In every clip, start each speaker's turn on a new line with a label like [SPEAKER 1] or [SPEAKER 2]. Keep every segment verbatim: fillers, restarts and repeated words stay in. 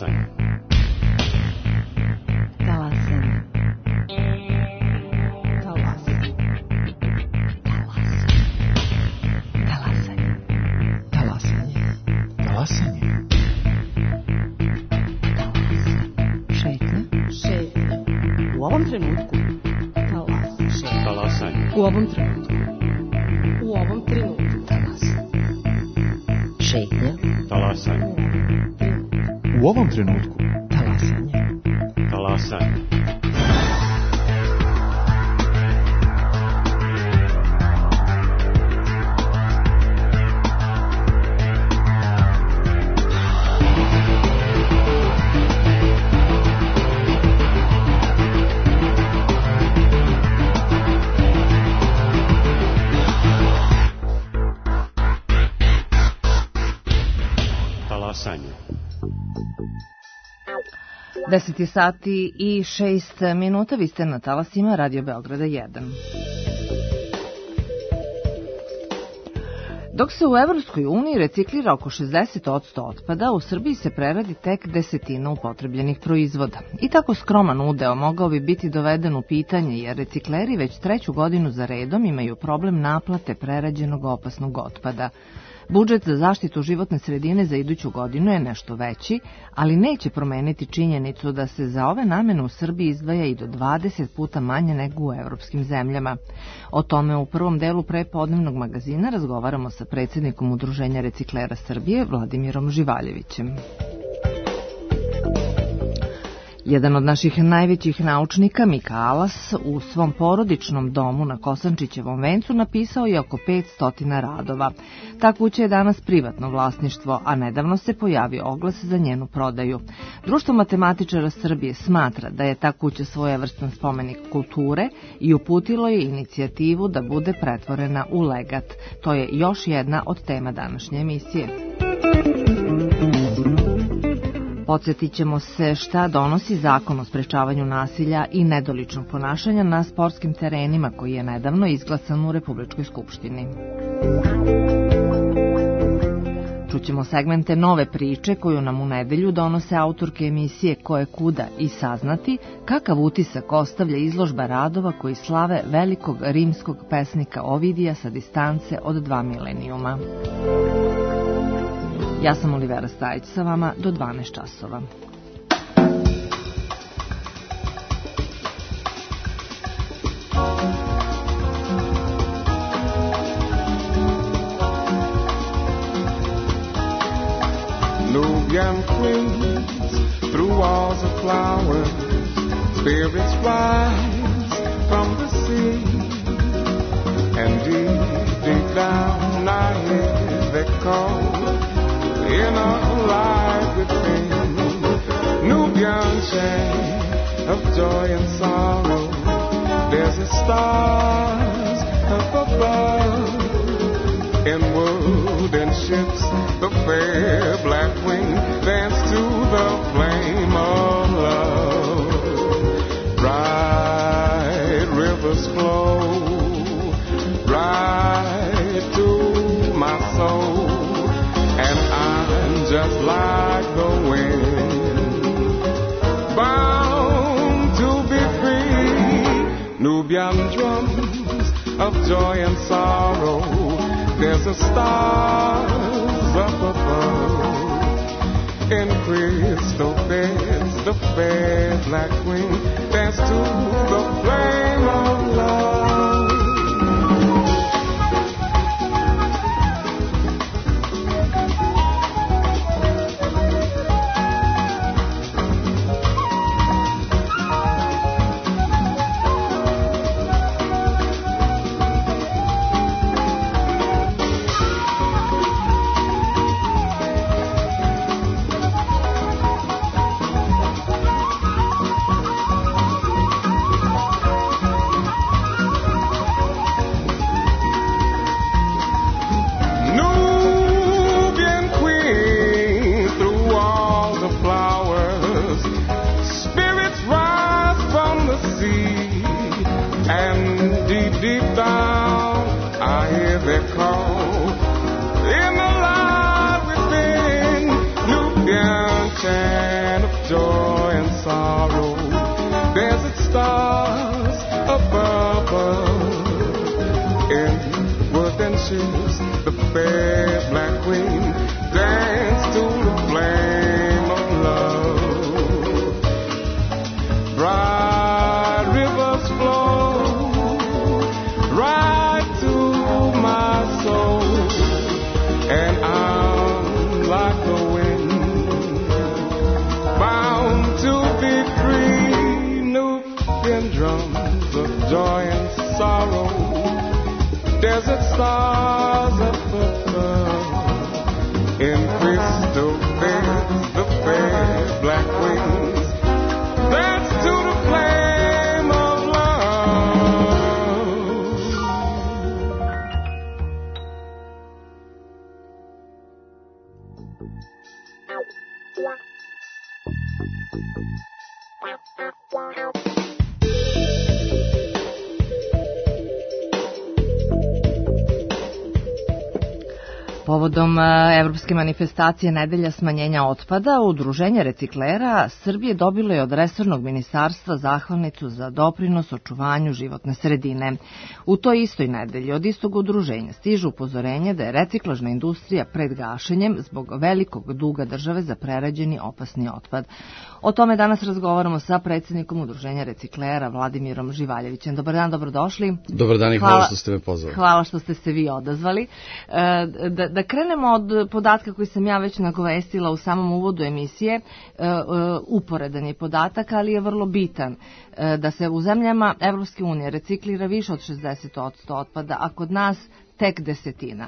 [SPEAKER 1] Talasanje.
[SPEAKER 2] Talasanje. Talasanje. Talasanje. Talasanje.
[SPEAKER 3] Talasanje.
[SPEAKER 2] Šetnja. Šetnja. U ovom trenutku. Talasanje.
[SPEAKER 1] Talasanje.
[SPEAKER 2] U ovom trenutku. U ovom trenutku. Talasanje. Šetnja.
[SPEAKER 1] Talasanje.
[SPEAKER 3] U ovom trenutku.
[SPEAKER 2] Talasanje.
[SPEAKER 1] Talasanje.
[SPEAKER 2] deset je sati i šest minuta, vi ste na talasima Radio Beograda jedan. Dok se u Evropskoj uniji reciklira oko šezdeset posto otpada, u Srbiji se preradi tek desetina upotrebljenih proizvoda. I tako skroman udeo mogao bi biti doveden u pitanje, jer recikleri već treću godinu za redom imaju problem naplate prerađenog opasnog otpada. Budžet za zaštitu životne sredine za iduću godinu je nešto veći, ali neće promeniti činjenicu da se za ove namene u Srbiji izdvaja i do dvadeset puta manje nego u evropskim zemljama. O tome u prvom delu prepodnevnog magazina razgovaramo sa predsjednikom Udruženja reciklera Srbije, Vladimirom Živaljevićem. Jedan od naših najvećih naučnika, Mika Alas, u svom porodičnom domu na Kosančićevom vencu napisao je oko petsto radova. Ta kuća je danas privatno vlasništvo, a nedavno se pojavio oglas za njenu prodaju. Društvo matematičara Srbije smatra da je ta kuća svojevrstan spomenik kulture i uputilo je inicijativu da bude pretvorena u legat. To je još jedna od tema današnje emisije. Podsjetit ćemo se šta donosi Zakon o sprečavanju nasilja i nedoličnog ponašanja na sportskim terenima koji je nedavno izglasan u Republičkoj skupštini. Čućemo segmente nove priče koju nam u nedelju donose autorke emisije Ko je kuda i saznati kakav utisak ostavlja izložba radova koji slave velikog rimskog pesnika Ovidija sa distance od dva milenijuma. Ja sam Olivera Stajić sa vama do dvanaest časova.
[SPEAKER 4] Nubian queens through walls of flowers, spirits rise from the sea, and deep, deep down I hear they call in our life within. Nubian chant of joy and sorrow, there's a stars up above. In wooden ships, the fair black wing dance to the flame of love. Bright rivers flow right to my soul, and I'm just like the wind, bound to be free. Nubian drums of joy and sorrow, there's a stars up above. In crystal beds, the fair black wing dance to the flame of love. Chant wishes, the fair black queen danced to the flame of love. Bright rivers flow right to my soul, and I'm like the wind, bound to be free. Nubian drums of joy and sorrow, desert stars up above, in crystal beds, the fair black wings dance to the flame of love.
[SPEAKER 2] Povodom evropske manifestacije Nedelja smanjenja otpada, Udruženje reciklera Srbije dobilo je od resornog ministarstva zahvalnicu za doprinos očuvanju životne sredine. U toj istoj nedelji od istog udruženja stižu upozorenje da je reciklažna industrija pred gašenjem zbog velikog duga države za prerađeni opasni otpad. O tome danas razgovaramo sa predsjednikom Udruženja reciklera Vladimirom Živaljevićem. Dobar dan, dobrodošli.
[SPEAKER 5] Dobar dan i hvala, hvala što ste me pozvali.
[SPEAKER 2] Hvala što ste se vi odazvali. Da, da krenemo od podatka koji sam ja već nagovestila u samom uvodu emisije. Uporedan je podatak, ali je vrlo bitan. Da se u zemljama Evropske unije reciklira više od šezdeset posto otpada, a kod nas tek desetina.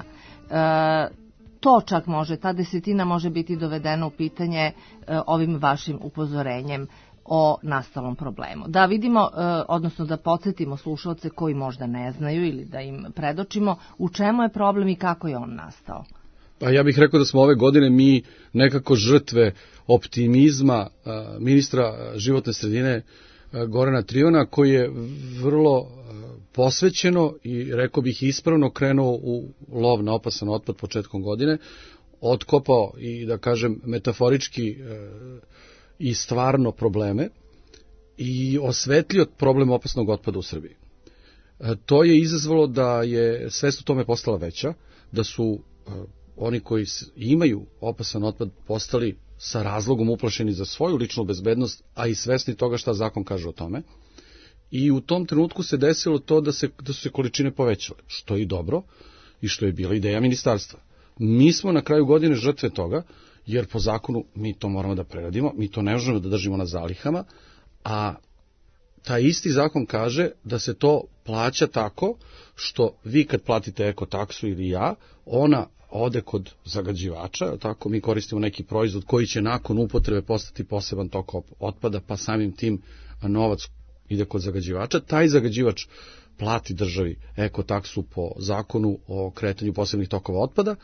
[SPEAKER 2] To čak može, ta desetina može biti dovedena u pitanje ovim vašim upozorenjem o nastalom problemu. Da vidimo, odnosno da podsjetimo slušalce koji možda ne znaju ili da im predočimo u čemu je problem i kako je on nastao.
[SPEAKER 5] Pa ja bih rekao da smo ove godine mi nekako žrtve optimizma ministra životne sredine Gorana Triona, koji je vrlo posvećeno i rekao bih ispravno krenuo u lov na opasan otpad početkom godine, otkopao i da kažem metaforički i stvarno probleme i osvetlio problem opasnog otpada u Srbiji. To je izazvalo da je svest o tome postala veća, da su oni koji imaju opasan otpad postali sa razlogom uplašeni za svoju ličnu bezbednost, a i svesni toga šta zakon kaže o tome. I u tom trenutku se desilo to da, se, da su se količine povećale, što je i dobro i što je bila ideja ministarstva. Mi smo na kraju godine žrtve toga, jer po zakonu mi to moramo da preradimo, mi to ne možemo da držimo na zalihama, a taj isti zakon kaže da se to plaća tako što vi kad platite ekotaksu ili ja, ona ode kod zagađivača, tako mi koristimo neki proizvod koji će nakon upotrebe postati poseban tok otpada, pa samim tim novac ide kod zagađivača. Taj zagađivač plati državi ekotaksu po zakonu o kretanju posebnih tokova otpada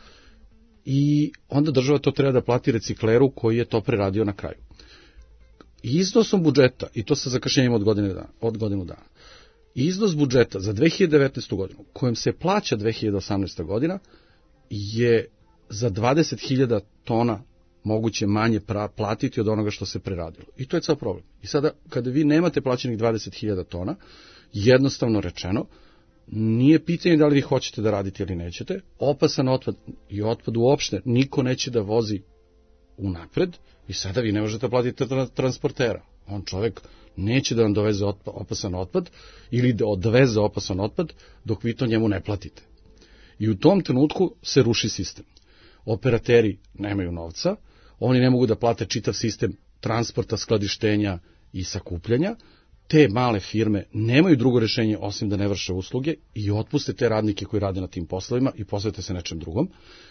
[SPEAKER 5] i onda država to treba da plati recikleru koji je to preradio na kraju. Iznosom budžeta, i to sa zakašnjenjem od, godine dana, od godinu dana, iznos budžeta za dve hiljade devetnaestu godinu, kojem se plaća dve hiljade osamnaesta godina, je za dvadeset hiljada tona moguće manje pra, platiti od onoga što se preradilo. I to je ceo problem. I sada, kada vi nemate plaćenih dvadeset hiljada tona, jednostavno rečeno, nije pitanje da li vi hoćete da radite ili nećete, opasan otpad i otpad uopšte niko neće da vozi unapred i sada vi ne možete platiti transportera. On čovek neće da vam doveze otpad, opasan otpad ili da odveze opasan otpad dok vi to njemu ne platite. I u tom trenutku se ruši sistem. Operateri nemaju novca, oni ne mogu da plate čitav sistem transporta, skladištenja i sakupljanja, te male firme nemaju drugo rešenje osim da ne vrše usluge i otpuste te radnike koji rade na tim poslovima i posvete se nečem drugom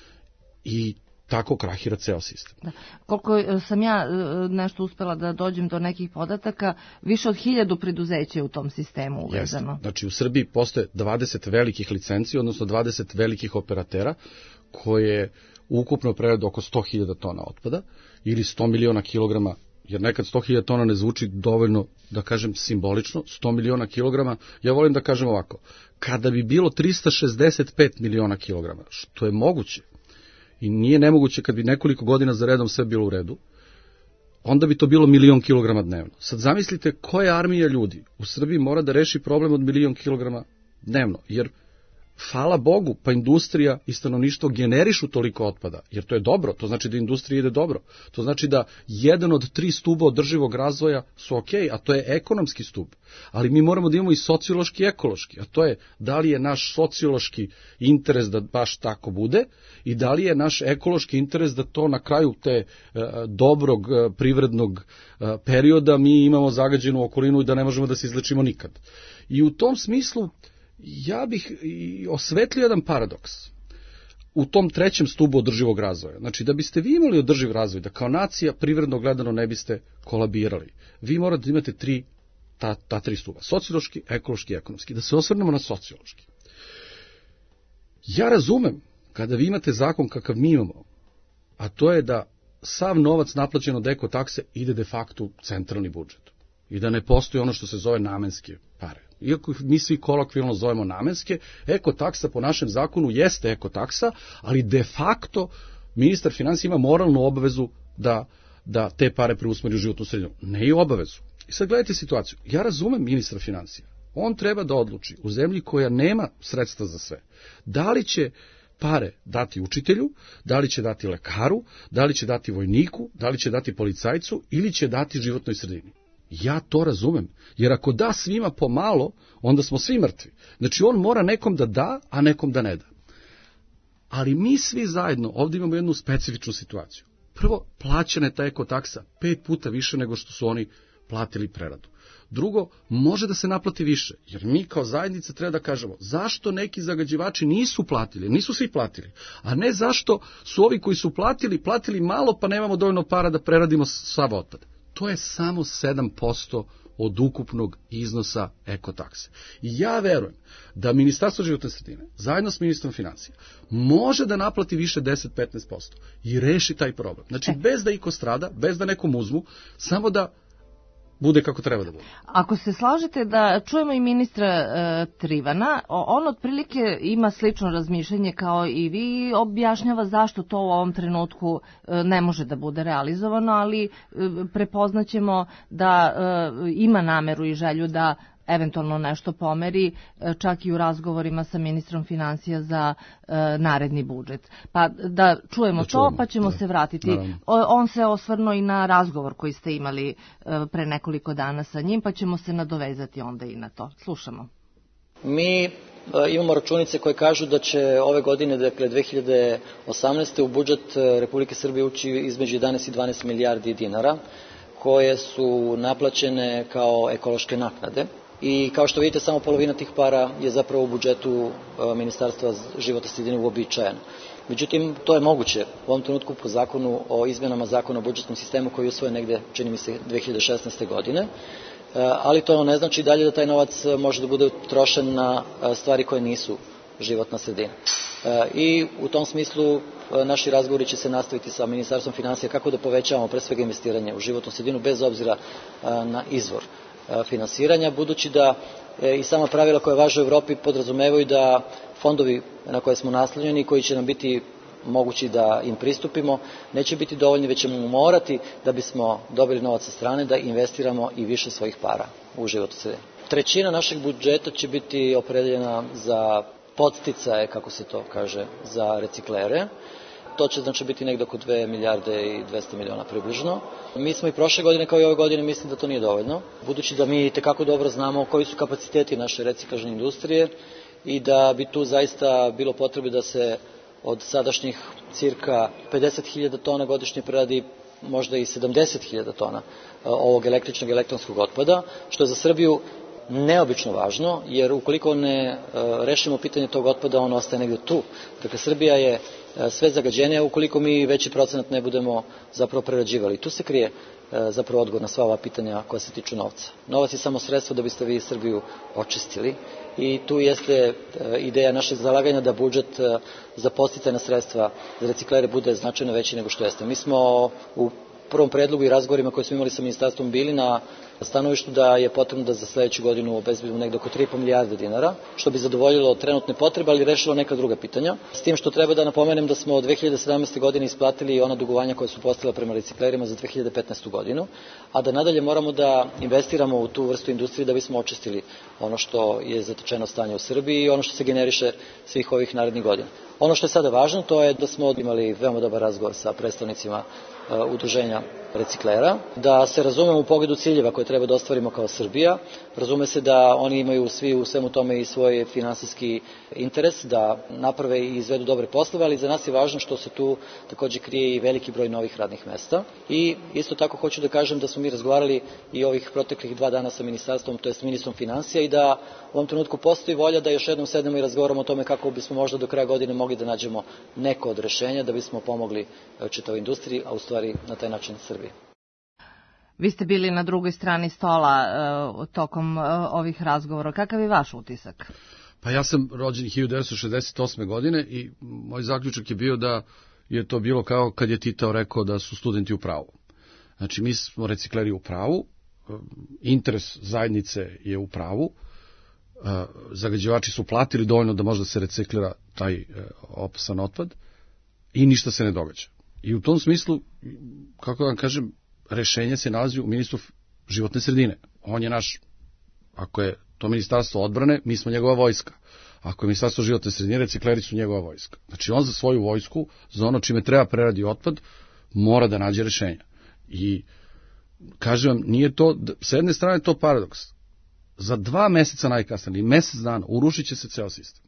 [SPEAKER 5] i tako krahira ceo sistem.
[SPEAKER 2] Da. Koliko sam ja nešto uspela da dođem do nekih podataka, više od hiljadu preduzeća je u tom sistemu uvezano.
[SPEAKER 5] Jeste. Znači u Srbiji postoje dvadeset velikih licenci, odnosno dvadeset velikih operatera koje ukupno prerade oko sto hiljada tona otpada ili sto miliona kilograma, jer nekad sto hiljada tona ne zvuči dovoljno, da kažem, simbolično, sto miliona kilograma, ja volim da kažem ovako, kada bi bilo trista šezdeset pet miliona kilograma, što je moguće, i nije nemoguće kad bi nekoliko godina za redom sve bilo u redu, onda bi to bilo milion kilograma dnevno. Sad zamislite koja armija ljudi u Srbiji mora da reši problem od milion kilograma dnevno, jer hvala Bogu, pa industrija i stanovništvo generišu toliko otpada, jer to je dobro, to znači da industrija ide dobro. To znači da jedan od tri stuba održivog razvoja su ok, a to je ekonomski stub. Ali mi moramo da imamo i sociološki i ekološki, a to je da li je naš sociološki interes da baš tako bude i da li je naš ekološki interes da to na kraju te e, dobrog e, privrednog e, perioda mi imamo zagađenu okolinu i da ne možemo da se izlečimo nikad. I u tom smislu ja bih osvetlio jedan paradoks u tom trećem stubu održivog razvoja. Znači, da biste vi imali održiv razvoj, da kao nacija privredno gledano ne biste kolabirali, vi morate da imate tri, ta, ta tri stuba. Sociološki, ekološki i ekonomski. Da se osvrnemo na sociološki. Ja razumem kada vi imate zakon kakav mi imamo, a to je da sav novac naplaćen od eko takse ide de facto u centralni budžet i da ne postoji ono što se zove namenske pare. Iako mi svi kolokvijalno zovemo namenske, ekotaksa po našem zakonu jeste ekotaksa, ali de facto ministar finansija ima moralnu obavezu da, da te pare preusmeri u životnu sredinu. Ne i obavezu. I sad gledajte situaciju. Ja razumem ministra finansija. On treba da odluči u zemlji koja nema sredstva za sve. Da li će pare dati učitelju, da li će dati lekaru, da li će dati vojniku, da li će dati policajcu ili će dati životnoj sredini. Ja to razumem, jer ako da svima pomalo, onda smo svi mrtvi. Znači on mora nekom da da, a nekom da ne da. Ali mi svi zajedno ovdje imamo jednu specifičnu situaciju. Prvo, plaćena je ta ekotaksa pet puta više nego što su oni platili preradu. Drugo, može da se naplati više, jer mi kao zajednica treba da kažemo zašto neki zagađivači nisu platili, nisu svi platili, a ne zašto su ovi koji su platili, platili malo pa nemamo dovoljno para da preradimo sav otpad. To je samo sedam posto od ukupnog iznosa ekotakse. I ja verujem da Ministarstvo životne sredine, zajedno s ministrom finansija, može da naplati više deset do petnaest posto i reši taj problem. Znači, bez da iko strada, bez da nekom uzmu, samo da bude kako treba da bude.
[SPEAKER 2] Ako se slažete da čujemo i ministra e, Trivana, on otprilike ima slično razmišljanje kao i vi, objašnjava zašto to u ovom trenutku e, ne može da bude realizovano, ali e, prepoznaćemo da e, ima nameru i želju da eventualno nešto pomeri, čak i u razgovorima sa ministrom finansija za e, naredni budžet. Pa da čujemo, da čujemo to, pa ćemo da se vratiti. O, on se osvrnuo i na razgovor koji ste imali e, pre nekoliko dana sa njim, pa ćemo se nadovezati onda i na to. Slušamo.
[SPEAKER 6] Mi e, imamo računice koje kažu da će ove godine, dakle dve hiljade osamnaeste. u budžet Republike Srbije ući između jedanaest i dvanaest milijardi dinara, koje su naplaćene kao ekološke naknade. I kao što vidite, samo polovina tih para je zapravo u budžetu Ministarstva životne sredine uobičajena. Međutim, to je moguće u ovom trenutku po zakonu o izmenama zakona o budžetskom sistemu koji je usvojen negde, čini mi se, dve hiljade šesnaeste. godine. Ali to ne znači dalje da taj novac može da bude trošen na stvari koje nisu životna sredina. I u tom smislu naši razgovori će se nastaviti sa Ministarstvom finansija kako da povećavamo pre svega investiranje u životnu sredinu bez obzira na izvor finansiranja, budući da i sama pravila koja važe u Evropi podrazumevaju da fondovi na koje smo naslanjeni, koji će nam biti mogući da im pristupimo, neće biti dovoljni, već ćemo morati, da bismo dobili novac sa strane, da investiramo i više svojih para u životnu sredinu. Trećina našeg budžeta će biti opredeljena za podsticaje, kako se to kaže, za reciklere. To će znači biti negde oko dve milijarde i dvesta miliona približno. Mi smo i prošle godine kao i ove godine, mislim da to nije dovoljno, budući da mi tekako dobro znamo koji su kapaciteti naše reciklažne industrije i da bi tu zaista bilo potrebe da se od sadašnjih cirka pedeset hiljada tona godišnje preradi možda i sedamdeset hiljada tona ovog električnog i elektronskog otpada, što je za Srbiju neobično važno, jer ukoliko ne rešimo pitanje tog otpada, on ostaje negde tu. Dakle, Srbija je sve zagađenija ukoliko mi veći procenat ne budemo zapravo prerađivali. Tu se krije zapravo odgovor na sva ova pitanja koja se tiču novca. Novac je samo sredstvo da biste vi Srbiju očistili i tu jeste ideja našeg zalaganja da budžet za podsticajna sredstva za reciklere bude značajno veći nego što jeste. Mi smo u prvom predlogu i razgovorima koje smo imali sa ministarstvom bili na stanovištu da je potrebno da za sledeću godinu obezbedimo negde oko tri i po milijarde dinara, što bi zadovoljilo trenutne potrebe, ali rešilo neka druga pitanja. S tim što treba da napomenem da smo od dve hiljade sedamnaeste. godine isplatili ona dugovanja koja su postala prema reciklerima za dve hiljade petnaestu. godinu, a da nadalje moramo da investiramo u tu vrstu industrije da bismo očistili ono što je zatečeno stanje u Srbiji i ono što se generiše svih ovih narednih godina. Ono što je sada važno, to je da smo imali veoma dobar razgovor sa predstavnicima uh, udruženja reciklera, da se razumemo u pogledu ciljeva koje treba da ostvarimo kao Srbija. Razume se da oni imaju svi u svemu tome i svoj finansijski interes, da naprave i izvedu dobre poslove, ali za nas je važno što se tu takođe krije i veliki broj novih radnih mesta. I isto tako hoću da kažem da smo mi razgovarali i ovih proteklih dva dana sa ministarstvom, to je s ministrom finansija, i da u ovom trenutku postoji volja da još jednom sednemo i razgovaramo o tome kako bismo možda do kraja godine mogli da nađemo neko od rešenja da bismo pomogli čitavoj industriji, a u stvari na taj način Srbiji.
[SPEAKER 2] Vi ste bili na drugoj strani stola uh, tokom uh, ovih razgovora. Kakav je vaš utisak?
[SPEAKER 5] Pa ja sam rođen hiljadu devetsto šezdeset osme. godine i moj zaključak je bio da je to bilo kao kad je Tito rekao da su studenti u pravu. Znači, mi smo recikleri u pravu, interes zajednice je u pravu, zagađivači su platili dovoljno da možda se reciklira taj opasan otpad i ništa se ne događa. I u tom smislu, kako vam kažem, rešenje se nalazi u ministru životne sredine. On je naš, ako je to ministarstvo odbrane, mi smo njegova vojska. Ako je ministarstvo životne sredine, recikleri su njegova vojska. Znači, on za svoju vojsku, za ono čime treba preradi otpad, mora da nađe rešenja. I, kažem vam, nije to, s jedne strane je to paradoks. Za dva meseca najkasnije, ili mesec dana, urušit će se ceo sistem.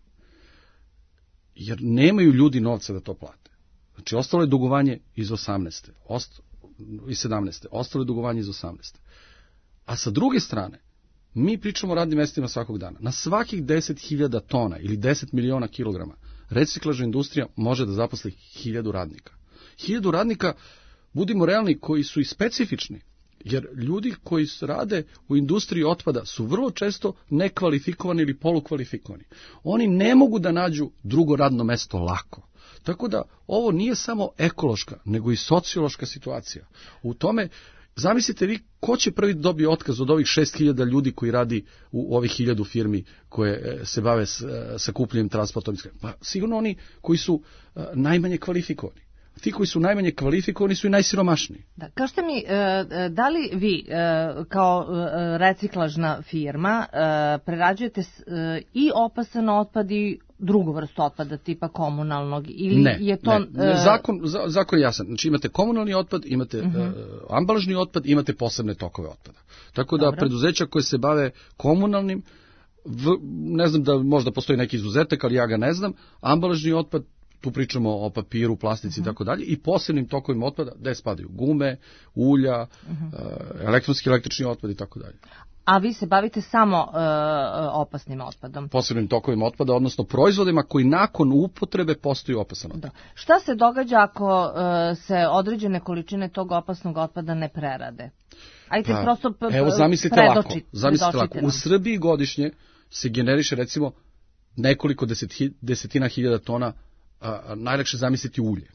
[SPEAKER 5] Jer nemaju ljudi novca da to plate. Znači, ostalo je dugovanje iz osamnaeste. Ost, iz sedamnaeste. Ostalo je dugovanje iz osamnaeste. A sa druge strane, mi pričamo o radnim mestima svakog dana. Na svakih deset hiljada tona ili deset miliona kilograma reciklažna industrija može da zaposli hiljadu radnika. Hiljadu radnika, budimo realni, koji su i specifični. Jer ljudi koji rade u industriji otpada su vrlo često nekvalifikovani ili polukvalifikovani. Oni ne mogu da nađu drugo radno mesto lako. Tako da ovo nije samo ekološka, nego i sociološka situacija. U tome, zamislite vi ko će prvi dobiti otkaz od ovih šest hiljada ljudi koji radi u ovih hiljadu firmi koje se bave sakupljanjem, transportom. Pa sigurno oni koji su najmanje kvalifikovani. Ti koji su najmanje kvalifikovani su i najsiromašniji.
[SPEAKER 2] Da, kažete mi, da li vi kao reciklažna firma prerađujete i opasan otpad i drugu vrstu otpada tipa komunalnog? Ili
[SPEAKER 5] ne,
[SPEAKER 2] je to,
[SPEAKER 5] ne, ne. Zakon, zakon je jasan. Znači imate komunalni otpad, imate uh-huh. ambalažni otpad, imate posebne tokove otpada. Tako da Dobro. Preduzeća koje se bave komunalnim, v, ne znam da možda postoji neki izuzetak, ali ja ga ne znam, ambalažni otpad, tu pričamo o papiru, plastici i tako dalje, i posebnim tokovima otpada, gde spadaju gume, ulja, uh-huh. elektronski električni otpad i tako dalje.
[SPEAKER 2] A vi se bavite samo uh, opasnim otpadom?
[SPEAKER 5] Posebnim tokovima otpada, odnosno proizvodima koji nakon upotrebe postaju opasan otpad.
[SPEAKER 2] Da. Šta se događa ako uh, se određene količine tog opasnog otpada ne prerade? Ajde,
[SPEAKER 5] pa,
[SPEAKER 2] prosto p-
[SPEAKER 5] evo, zamislite
[SPEAKER 2] predoči,
[SPEAKER 5] lako, zamislite lako. U Srbiji godišnje se generiše recimo nekoliko deseti, desetina hiljada tona, a, a najlakše zamisliti ulje.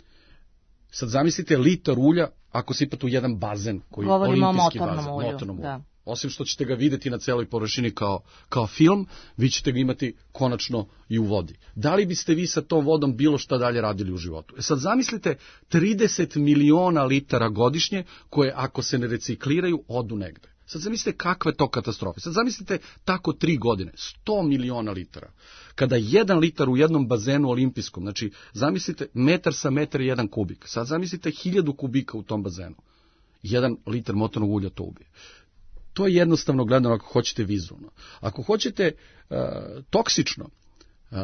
[SPEAKER 5] Sad zamislite litar ulja ako sipate u jedan bazen koji je olimpijski bazen,
[SPEAKER 2] ulju,
[SPEAKER 5] motornom ulju.
[SPEAKER 2] Da.
[SPEAKER 5] Osim što ćete ga videti na celoj površini kao, kao film, vi ćete ga imati konačno i u vodi. Da li biste vi sa tom vodom bilo šta dalje radili u životu? E sad zamislite trideset miliona litara godišnje koje ako se ne recikliraju odu negde. Sad zamislite kakve to katastrofe. Sad zamislite tako tri godine, sto miliona litara. Kada jedan litar u jednom bazenu olimpijskom, znači zamislite metar sa metar je jedan kubik. Sad zamislite hiljadu kubika u tom bazenu. Jedan litar motornog ulja to ubije. To je jednostavno gledano ako hoćete vizualno. Ako hoćete uh, toksično, uh,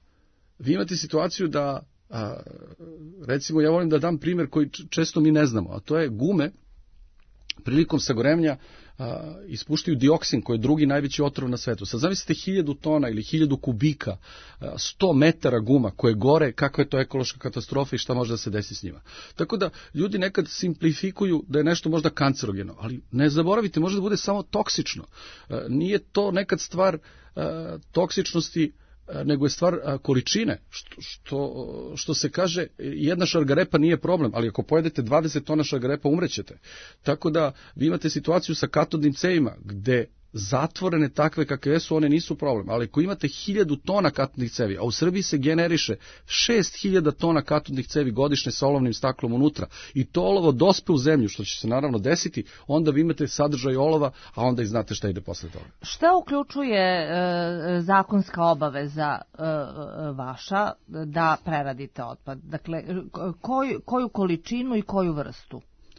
[SPEAKER 5] vi imate situaciju da, uh, recimo ja volim da dam primjer koji često mi ne znamo, a to je gume prilikom sagorevanja uh, ispuštaju dioksin koji je drugi najveći otrov na svetu. Sad zamislite hiljadu tona ili hiljadu kubika, uh, sto metara guma koje gore, kakva je to ekološka katastrofa i šta može da se desi s njima. Tako da ljudi nekad simplifikuju da je nešto možda kancerogeno, ali ne zaboravite, može da bude samo toksično. Uh, nije to nekad stvar uh, toksičnosti nego je stvar količine. Što, što, što se kaže, jedna šargarepa nije problem, ali ako pojedete dvadeset tona šargarepa, umrećete. Tako da vi imate situaciju sa katodnim cevima, gde zatvorene takve kakve su, one nisu problem. Ali ako imate hiljadu tona katodnih cevi, a u Srbiji se generiše šest hiljada tona katodnih cevi godišnje sa olovnim staklom unutra, i to olovo dospe u zemlju, što će se naravno desiti, onda vi imate sadržaj olova, a onda i znate šta ide posle toga.
[SPEAKER 2] Šta uključuje e, zakonska obaveza e, vaša da preradite otpad? Dakle, koju, koju količinu i koju vrstu?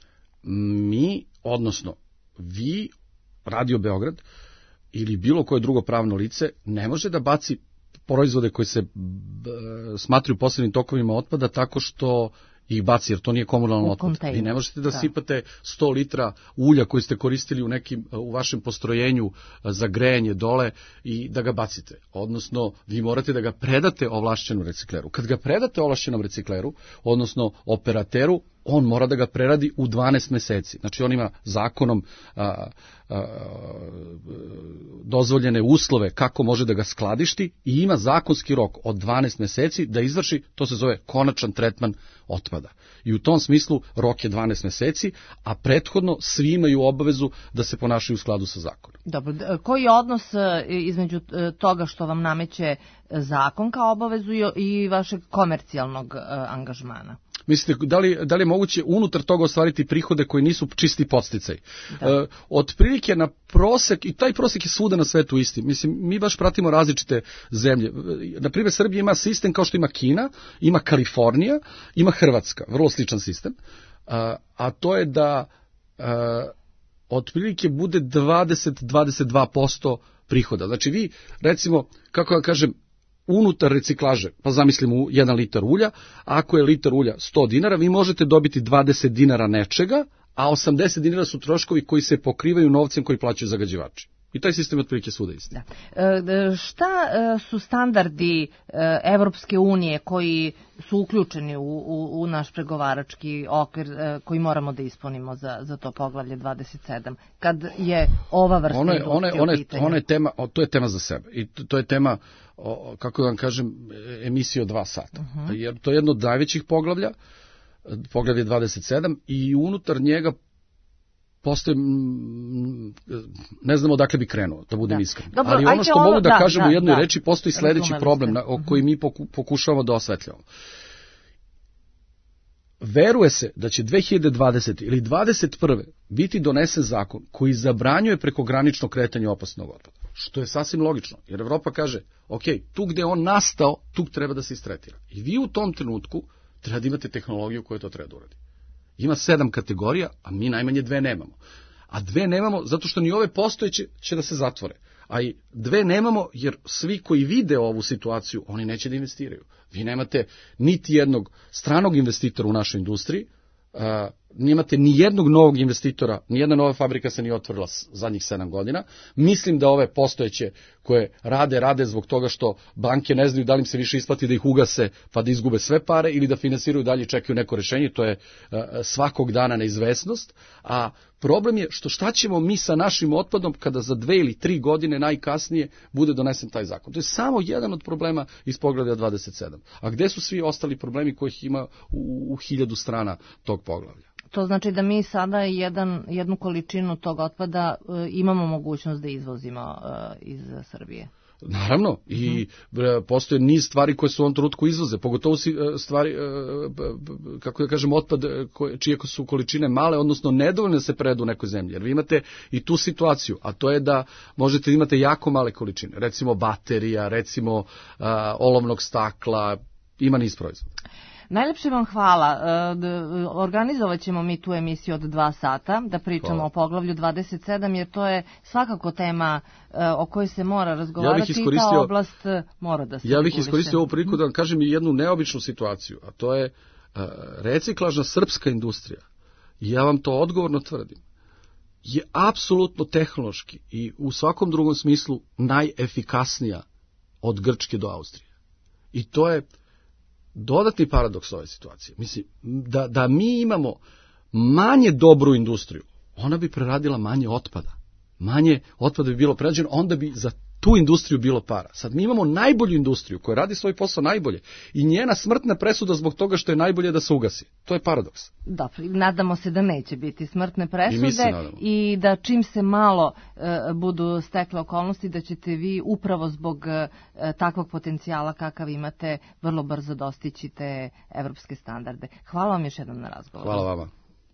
[SPEAKER 5] Mi, odnosno, vi, Radio Beograd ili bilo koje drugo pravno lice ne može da baci proizvode koji se smatraju posebnim tokovima otpada tako što ih baci, jer to nije komunalno otpad. Vi ne možete da, da sipate sto litra ulja koji ste koristili u nekim u vašem postrojenju za grejanje dole i da ga bacite. Odnosno, vi morate da ga predate ovlašćenom recikleru. Kad ga predate ovlašćenom recikleru, odnosno operateru, on mora da ga preradi u dvanaest meseci. Znači, on ima zakonom a, a, dozvoljene uslove kako može da ga skladišti i ima zakonski rok od dvanaest meseci da izvrši, to se zove konačan tretman otpada. I u tom smislu rok je dvanaest meseci, a prethodno svi imaju obavezu da se ponašaju u skladu sa zakonom.
[SPEAKER 2] Dobro, koji je odnos između toga što vam nameće zakon kao obavezu i vašeg komercijalnog angažmana?
[SPEAKER 5] Mislite, da li, da li je moguće unutar toga ostvariti prihode koji nisu čisti podsticaj? E, otprilike na prosek, i taj prosek je svuda na svetu isti. Mislim, mi baš pratimo različite zemlje. Naprimjer, Srbija ima sistem kao što ima Kina, ima Kalifornija, ima Hrvatska, vrlo sličan sistem, a, a to je da a, otprilike bude dvadeset do dvadeset dva posto prihoda. Znači vi, recimo, kako ja kažem, unutar reciklaže, pa zamislimo jedan litar ulja, ako je litar ulja sto dinara, vi možete dobiti dvadeset dinara nečega, a osamdeset dinara su troškovi koji se pokrivaju novcem koji plaćaju zagađivači. I taj sistem je otprilike svuda isti.
[SPEAKER 2] Da. E, šta su standardi e, Evropske unije koji su uključeni u, u, u naš pregovarački okvir e, koji moramo da ispunimo za, za to poglavlje dvadeset sedam, kad je ova vrsta
[SPEAKER 5] one,
[SPEAKER 2] industrije
[SPEAKER 5] one,
[SPEAKER 2] u pitanju?
[SPEAKER 5] Ona je tema, to je tema za sebe. I to, to je tema, o, kako da vam kažem, emisije od dva sata. Uh-huh. Jer to je jedno od najvećih poglavlja, poglavlje dvadeset sedam, i unutar njega postoje, ne znamo odakle bi krenuo, da budem da. iskren. Dobro, ali ono što ovo, mogu da, da kažem da, u jednoj da, reči, postoji sledeći problem na, o koji mi poku, pokušavamo da osvetljavamo. Veruje se da će dve hiljade dvadesete ili dvadeset prve biti donesen zakon koji zabranjuje prekogranično kretanje opasnog otpada. Što je sasvim logično, jer Evropa kaže, ok, tu gde on nastao, tu treba da se istretira. I vi u tom trenutku treba da imate tehnologiju koja to treba da uradi. Ima sedam kategorija, a mi najmanje dve nemamo. A dve nemamo zato što ni ove postojeće će da se zatvore. A i dve nemamo jer svi koji vide ovu situaciju, oni neće da investiraju. Vi nemate niti jednog stranog investitora u našoj industriji, uh, nemate ni jednog novog investitora, ni jedna nova fabrika se nije otvorila zadnjih sedam godina. Mislim da ove postojeće koje rade, rade zbog toga što banke ne znaju da li im se više isplati da ih ugase pa da izgube sve pare ili da finansiraju dalje i čekaju neko rešenje. To je uh, svakog dana neizvesnost. A problem je što šta ćemo mi sa našim otpadom kada za dve ili tri godine najkasnije bude donesen taj zakon. To je samo jedan od problema iz poglavlja dvadeset sedam. A gde su svi ostali problemi kojih ima u, u hiljadu strana tog poglavlja?
[SPEAKER 2] To znači da mi sada jedan, jednu količinu tog otpada e, imamo mogućnost da izvozimo e, iz Srbije.
[SPEAKER 5] Naravno, i uh-huh. postoje niz stvari koje su u ovom trenutku izvoze, pogotovo stvari, kako da kažem, otpad koje, čije su količine male, odnosno nedovoljne da se predu u nekoj zemlji. Jer vi imate i tu situaciju, a to je da možete da imate jako male količine, recimo baterija, recimo uh, olovnog stakla, ima niz proizvoda.
[SPEAKER 2] Najlepše vam hvala. Organizovat ćemo mi tu emisiju od dva sata da pričamo hvala. O poglavlju dvadeset sedam, jer to je svakako tema o kojoj se mora razgovarati ja i ta oblast mora da se
[SPEAKER 5] Ja bih iskoristio ovu priliku da vam kažem i jednu neobičnu situaciju, a to je reciklažna srpska industrija. Ja vam to odgovorno tvrdim. Je apsolutno tehnološki i u svakom drugom smislu najefikasnija od Grčke do Austrije. I to je dodatni paradoks ove situacije. Mislim, da, da mi imamo manje dobru industriju, ona bi preradila manje otpada. Manje otpada bi bilo prerađeno, onda bi za tu industriju bilo para. Sad mi imamo najbolju industriju koja radi svoj posao najbolje i njena smrtna presuda zbog toga što je najbolje da se ugasi. To je paradoks.
[SPEAKER 2] Dobro, nadamo se da neće biti smrtne presude
[SPEAKER 5] i, mi se nadamo.
[SPEAKER 2] I da čim se malo e, budu stekle okolnosti da ćete vi upravo zbog e, takvog potencijala kakav imate vrlo brzo dostići te evropske standarde. Hvala vam još jednom na razgovoru.
[SPEAKER 5] Hvala vama.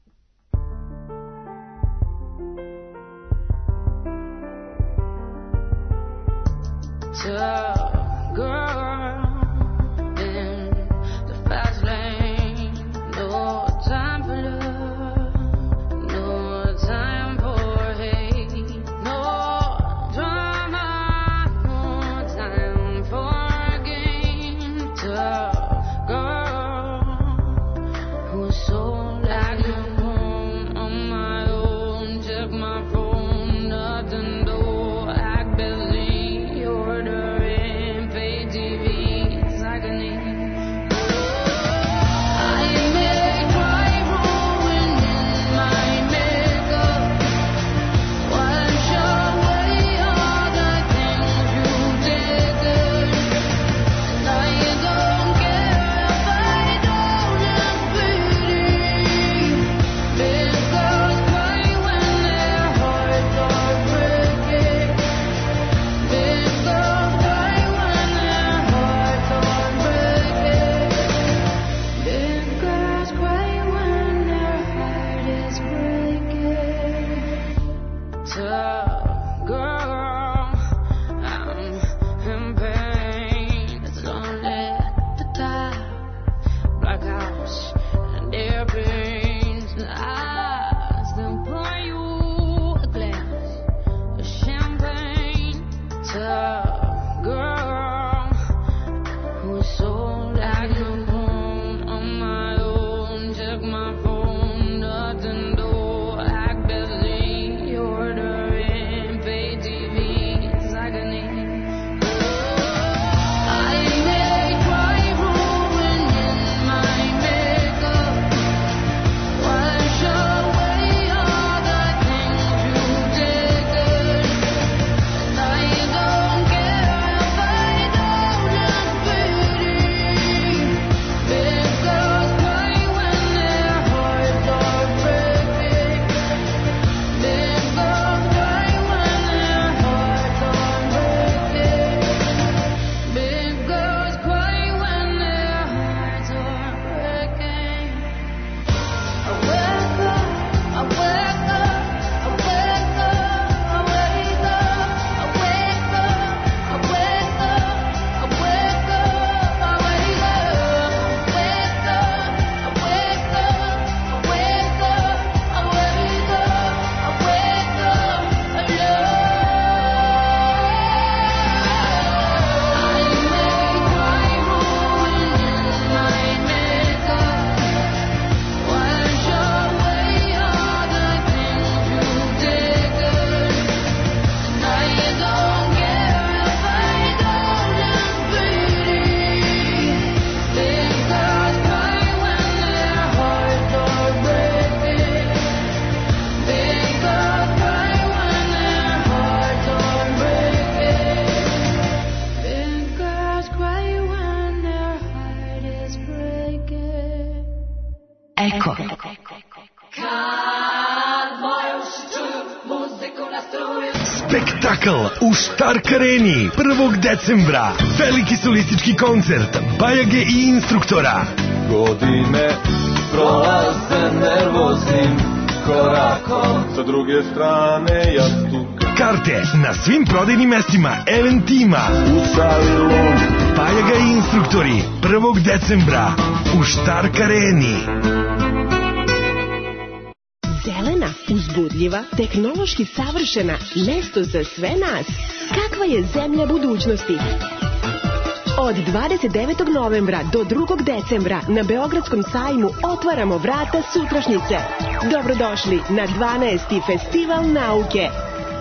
[SPEAKER 7] Tough girl in the fast lane. No time for love, no time for hate, no drama, no time for game. Tough girl who's so like a home on my own. Check my phone, nothing though. Act busy.
[SPEAKER 8] Eko.
[SPEAKER 9] Spektakl u Štark Areni prvog decembra. Veliki solistički koncert Bajage i Instruktora.
[SPEAKER 4] Godine prolaze nervoznim korakom, sa druge strane jastuka.
[SPEAKER 9] Karte na svim prodajnim mestima Eventima.
[SPEAKER 4] U sali Lum.
[SPEAKER 9] Bajaga i Instruktori prvog decembra u Štark Areni.
[SPEAKER 10] Zelena, uzbudljiva, tehnološki savršena, mesto za sve nas. Kakva je zemlja budućnosti? Od dvadeset devetog novembra do drugog decembra na Beogradskom sajmu otvaramo vrata sutrašnjice. Dobrodošli na dvanaesti Festival nauke.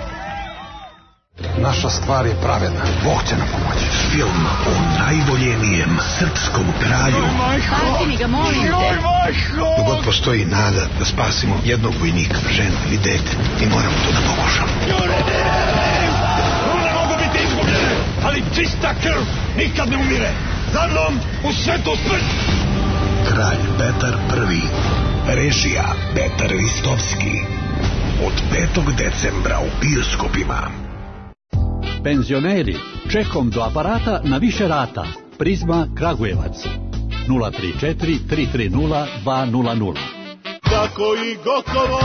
[SPEAKER 11] Naša stvar je pravedna. Bog će nam pomoći.
[SPEAKER 9] Film o najvoljenijem srpskom kralju.
[SPEAKER 8] Spasi mi ga, molim te.
[SPEAKER 11] Dogod postoji nada da spasimo jednog vojnika, ženu ili dete, mi moramo to da pokušamo.
[SPEAKER 9] Ne mogu biti izgušeni. ali čista krv nikad ne umire. Za mnom u svetu smrt! Kralj Petar prvi. Režija Petar Ristovski. Od petog decembra u bioskopima.
[SPEAKER 12] Penzioneri, čekom do aparata na više rata. Prizma Kragujevac. nula tri četiri tri tri nula dva nula nula.
[SPEAKER 13] Tako i gotovo.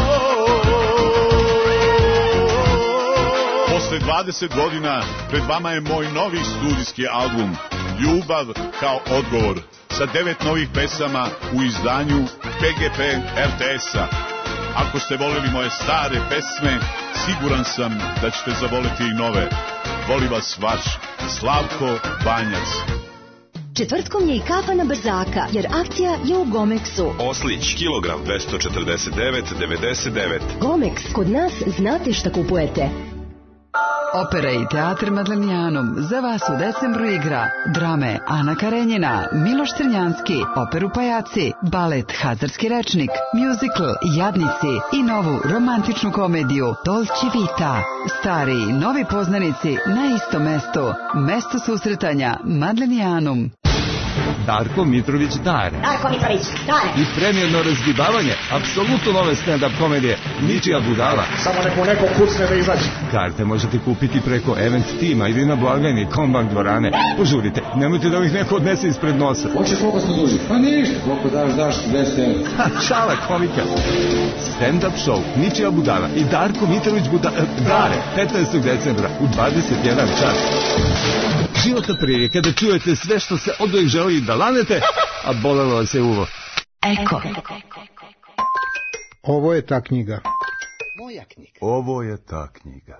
[SPEAKER 13] Posle dvadeset godina pred vama je moj novi studijski album Ljubav kao odgovor sa devet novih pesama u izdanju P G P R T S-a. Ako ste voleli moje stare pesme, siguran sam da ćete zavoleti i nove. Voli vas vaš Slavko Banjac.
[SPEAKER 14] Četvrtkom je i kafa na brzaka, jer akcija je u Gomexu.
[SPEAKER 15] Oslić, kilogram dvesta četrdeset devet devedeset devet.
[SPEAKER 14] Gomex, kod nas znate šta kupujete.
[SPEAKER 16] Opera i teatr Madlenijanum za vas u decembru igra drame Ana Karenjina, Miloš Crnjanski, operu Pajaci, balet Hazarski rečnik, muzikl Jadnici i novu romantičnu komediju Dolce Vita. Stari i novi poznanici na istom mestu. Mesto susretanja Madlenijanum.
[SPEAKER 17] Darko Mitrović Dare.
[SPEAKER 18] Darko Mitrović Dare.
[SPEAKER 17] I premijerno razgibavanje apsolutno nove stand-up komedije Ničija budala.
[SPEAKER 18] Samo neko neko kucne da izađe.
[SPEAKER 17] Karte možete kupiti preko Event Tima ili na blagajni Kombank dvorane. Požurite, nemojte da ih neko odnese ispred nosa.
[SPEAKER 19] Hoćeš koliko ste duži? Pa ništa, koliko daš, daš deset evra.
[SPEAKER 17] Šala komika. Stand-up show Ničija budala i Darko Mitrović Budala. Dare, petnaestog decembra u dvadeset jedan čas. Životna prilika da čujete sve što se oduvijek želi da lanete, a bolelo vas je uvo.
[SPEAKER 16] Eko.
[SPEAKER 20] Ovo je ta knjiga.
[SPEAKER 21] Moja knjiga.
[SPEAKER 22] Ovo je ta knjiga.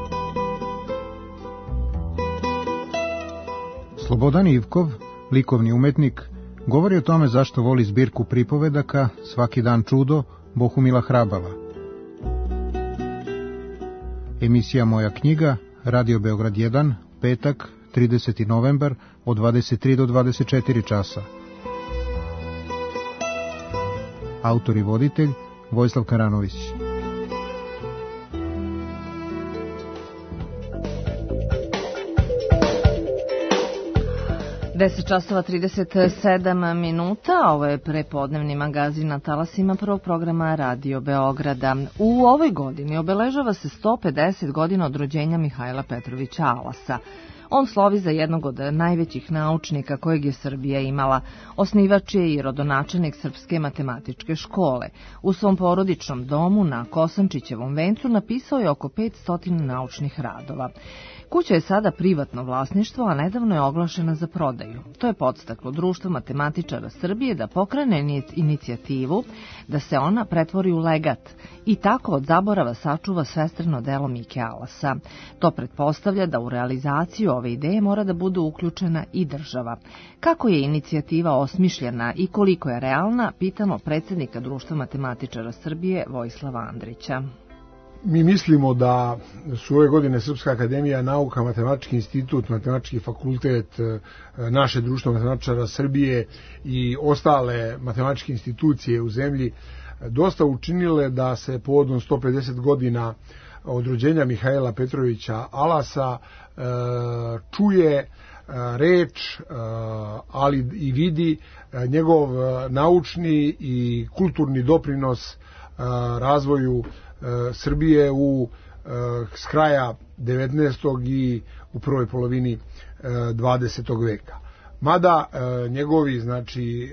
[SPEAKER 20] Slobodan Ivkov, likovni umetnik, govori o tome zašto voli zbirku pripovedaka Svaki dan čudo Bohumila Hrabava. Emisija Moja knjiga, Radio Beograd jedan, petak, trideseti novembar, od dvadeset tri do dvadeset četiri časa. Autor i voditelj Vojislav Karanović.
[SPEAKER 2] deset časova trideset sedam minuta, ovo je prepodnevni magazin na talasima prvog programa Radio Beograda. U ovoj godini obeležava se sto pedeset godina od rođenja Mihajla Petrovića Alasa. On slovi za jednog od najvećih naučnika kojeg je Srbija imala. Osnivač je i rodonačelnik Srpske matematičke škole. U svom porodičnom domu na Kosančićevom vencu napisao je oko petsto naučnih radova. Kuća je sada privatno vlasništvo, a nedavno je oglašena za prodaju. To je podstaklo Društvo matematičara Srbije da pokrene inicijativu da se ona pretvori u legat i tako od zaborava sačuva svestrano delo Mike Alasa. To pretpostavlja da u realizaciju ove ideje mora da bude uključena i država. Kako je inicijativa osmišljena i koliko je realna, pitamo predsjednika Društva matematičara Srbije Vojislava Andrića.
[SPEAKER 23] Mi mislimo da su ove godine Srpska akademija nauka, Matematički institut, Matematički fakultet, naše Društvo matematičara Srbije i ostale matematičke institucije u zemlji dosta učinile da se povodom sto pedeset godina od rođenja Mihajla Petrovića Alasa čuje reč, ali i vidi njegov naučni i kulturni doprinos razvoju Srbije u s kraja devetnaestog i u prvoj polovini dvadesetog veka. Mada njegovi znači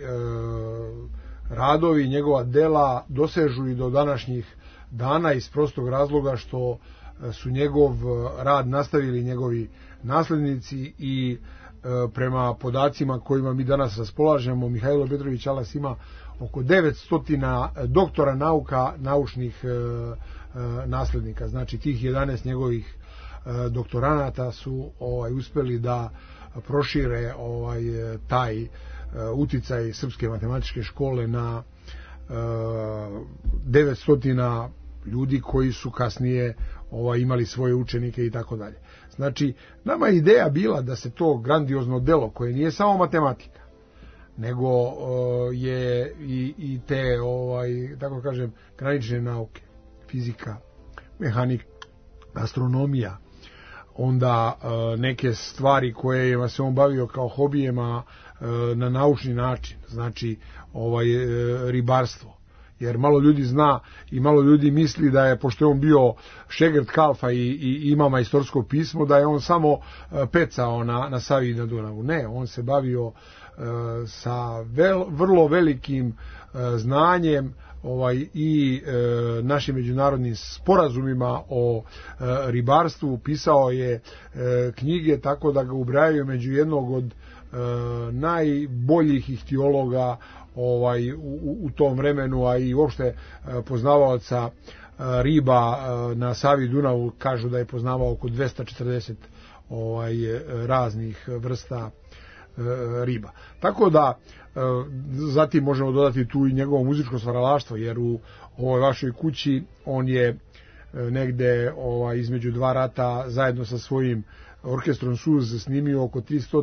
[SPEAKER 23] radovi, njegova dela dosežu i do današnjih dana iz prostog razloga što su njegov rad nastavili njegovi naslednici i prema podacima kojima mi danas raspolažemo, Mihajlo Petrović Alas ima oko devetsto doktora nauka, naučnih e, e, naslednika. Znači tih jedanaest njegovih e, doktoranata su ovaj uspeli da prošire ovaj taj e, uticaj Srpske matematičke škole na e, devetsto ljudi koji su kasnije ovaj imali svoje učenike i tako dalje. Znači nama je ideja bila da se to grandiozno delo koje nije samo matematika, nego uh, je i, i te ovaj tako kažem granične nauke, fizika, mehanika, astronomija, onda neke stvari koje se on bavio kao hobijema na naučni način, znači ovaj ribarstvo. Jer malo ljudi zna i malo ljudi misli da je, pošto je on bio šegrt Kalfa i, i ima majstorsko pismo, da je on samo pecao na, na Savi i na Dunavu. Ne, on se bavio e, sa vel, vrlo velikim e, znanjem ovaj, i e, našim međunarodnim sporazumima o e, ribarstvu. Pisao je e, knjige tako da ga ubrajaju među jednog od e, najboljih ihtiologa ovaj u, u tom vremenu, a i uopšte poznavaoca riba na Savi i Dunavu. Kažu da je poznavao oko dvesta četrdeset ovaj raznih vrsta riba. Tako da zatim možemo dodati tu i njegovo muzičko stvaralaštvo, jer u ovoj vašoj kući on je negde ovaj između dva rata zajedno sa svojim orkestrom Suz snimio oko tristo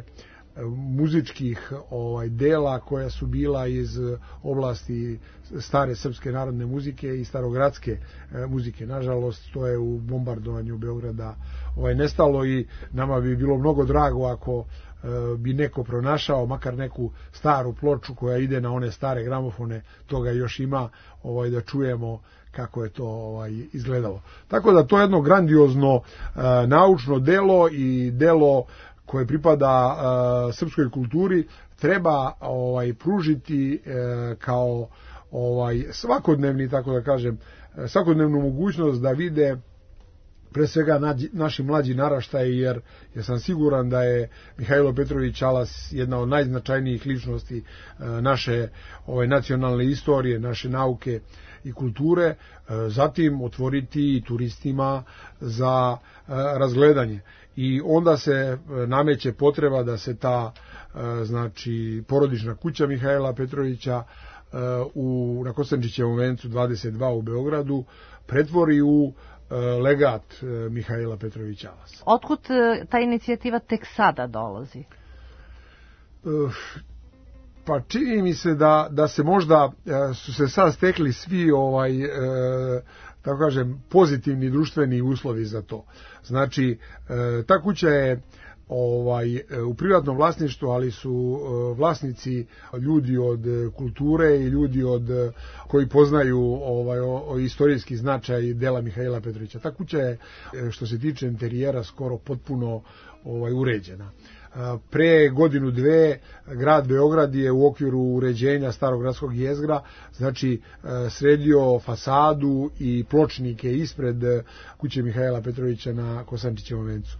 [SPEAKER 23] muzičkih ovaj dela koja su bila iz oblasti stare srpske narodne muzike i starogradske e, muzike. Nažalost, to je u bombardovanju Beograda ovaj nestalo i nama bi bilo mnogo drago ako e, bi neko pronašao makar neku staru ploču koja ide na one stare gramofone, toga još ima, ovaj da čujemo kako je to ovaj izgledalo. Tako da to je jedno grandiozno e, naučno delo i delo koje pripada uh, srpskoj kulturi, treba ovaj pružiti uh, kao ovaj svakodnevni, tako da kažem, svakodnevnu mogućnost da vide pre svega nađi, naši mlađi naraštaji, jer ja sam siguran da je Mihajlo Petrović Alas jedna od najznačajnijih ličnosti uh, naše ovaj nacionalne istorije, naše nauke i kulture, uh, zatim otvoriti turistima za uh, razgledanje. I onda se nameće potreba da se ta znači porodična kuća Mihajla Petrovića u na Kosančićevom vencu dvadeset dva u Beogradu pretvori u legat Mihajla Petrovića Alasa.
[SPEAKER 2] Otkud ta inicijativa tek sada dolazi?
[SPEAKER 23] Pa čini mi se da, da se možda su se sad stekli svi ovaj tako kažem pozitivni društveni uslovi za to. Znači ta kuća je ovaj u privatnom vlasništvu, ali su vlasnici ljudi od kulture i ljudi od koji poznaju ovaj o, o istorijski značaj dela Mihajla Petrovića. Ta kuća je što se tiče interijera skoro potpuno ovaj uređena. Pre godinu dve grad Beograd je u okviru uređenja starog gradskog jezgra znači sredio fasadu i pločnike ispred kuće Mihajla Petrovića na Kosančićevom vencu.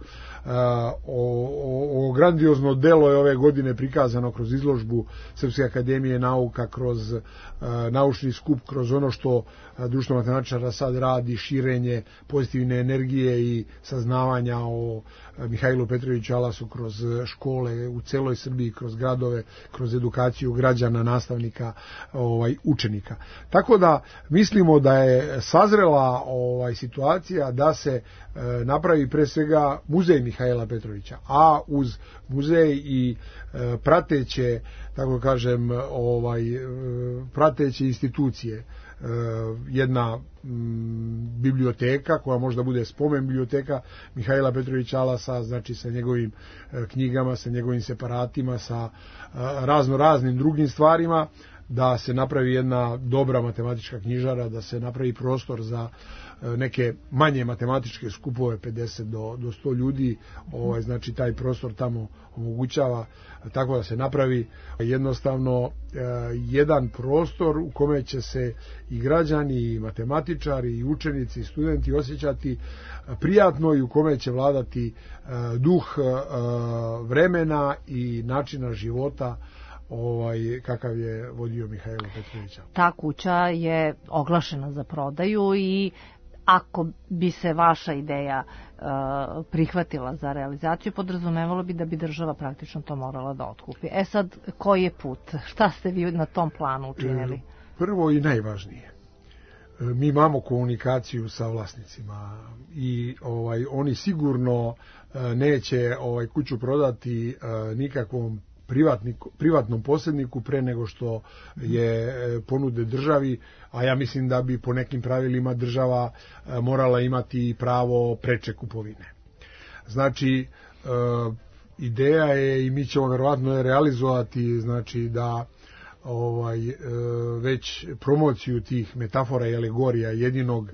[SPEAKER 23] O, o, o grandiozno delo je ove godine prikazano kroz izložbu Srpske akademije nauka, kroz uh, naučni skup, kroz ono što uh, društvo matematičara sad radi, širenje pozitivne energije i saznavanja o uh, Mihajlu Petroviću Alasu kroz škole u celoj Srbiji, kroz gradove, kroz edukaciju građana, nastavnika, ovaj učenika. Tako da mislimo da je sazrela ovaj situacija da se uh, napravi pre svega muzej Mihajla Petrovića, a uz muzej i e, prateće, tako kažem, ovaj e, prateće institucije, e, jedna m, biblioteka koja možda bude spomen biblioteka Mihajla Petrovića Alasa, znači sa njegovim e, knjigama, sa njegovim separatima, sa e, razno raznim drugim stvarima, da se napravi jedna dobra matematička knjižara, da se napravi prostor za neke manje matematičke skupove, pedeset do sto ljudi, ovaj, znači taj prostor tamo omogućava tako da se napravi jednostavno eh, jedan prostor u kome će se i građani, i matematičari, i učenici, i studenti osjećati prijatno i u kome će vladati eh, duh eh, vremena i načina života ovaj kakav je vodio Mihajlo Petrović.
[SPEAKER 2] Ta kuća je oglašena za prodaju i ako bi se vaša ideja uh, prihvatila za realizaciju, podrazumevalo bi da bi država praktično to morala da otkupi. E sad, koji je put? Šta ste vi na tom planu učinili?
[SPEAKER 23] Prvo i najvažnije. Mi imamo komunikaciju sa vlasnicima i ovaj oni sigurno neće ovaj kuću prodati nikakvom privatniku, privatnom posredniku pre nego što je ponude državi, a ja mislim da bi po nekim pravilima država morala imati pravo preče kupovine. Znači, ideja je, i mi ćemo verovatno je realizovati, znači da ovaj već promociju tih metafora i alegorija jedinog,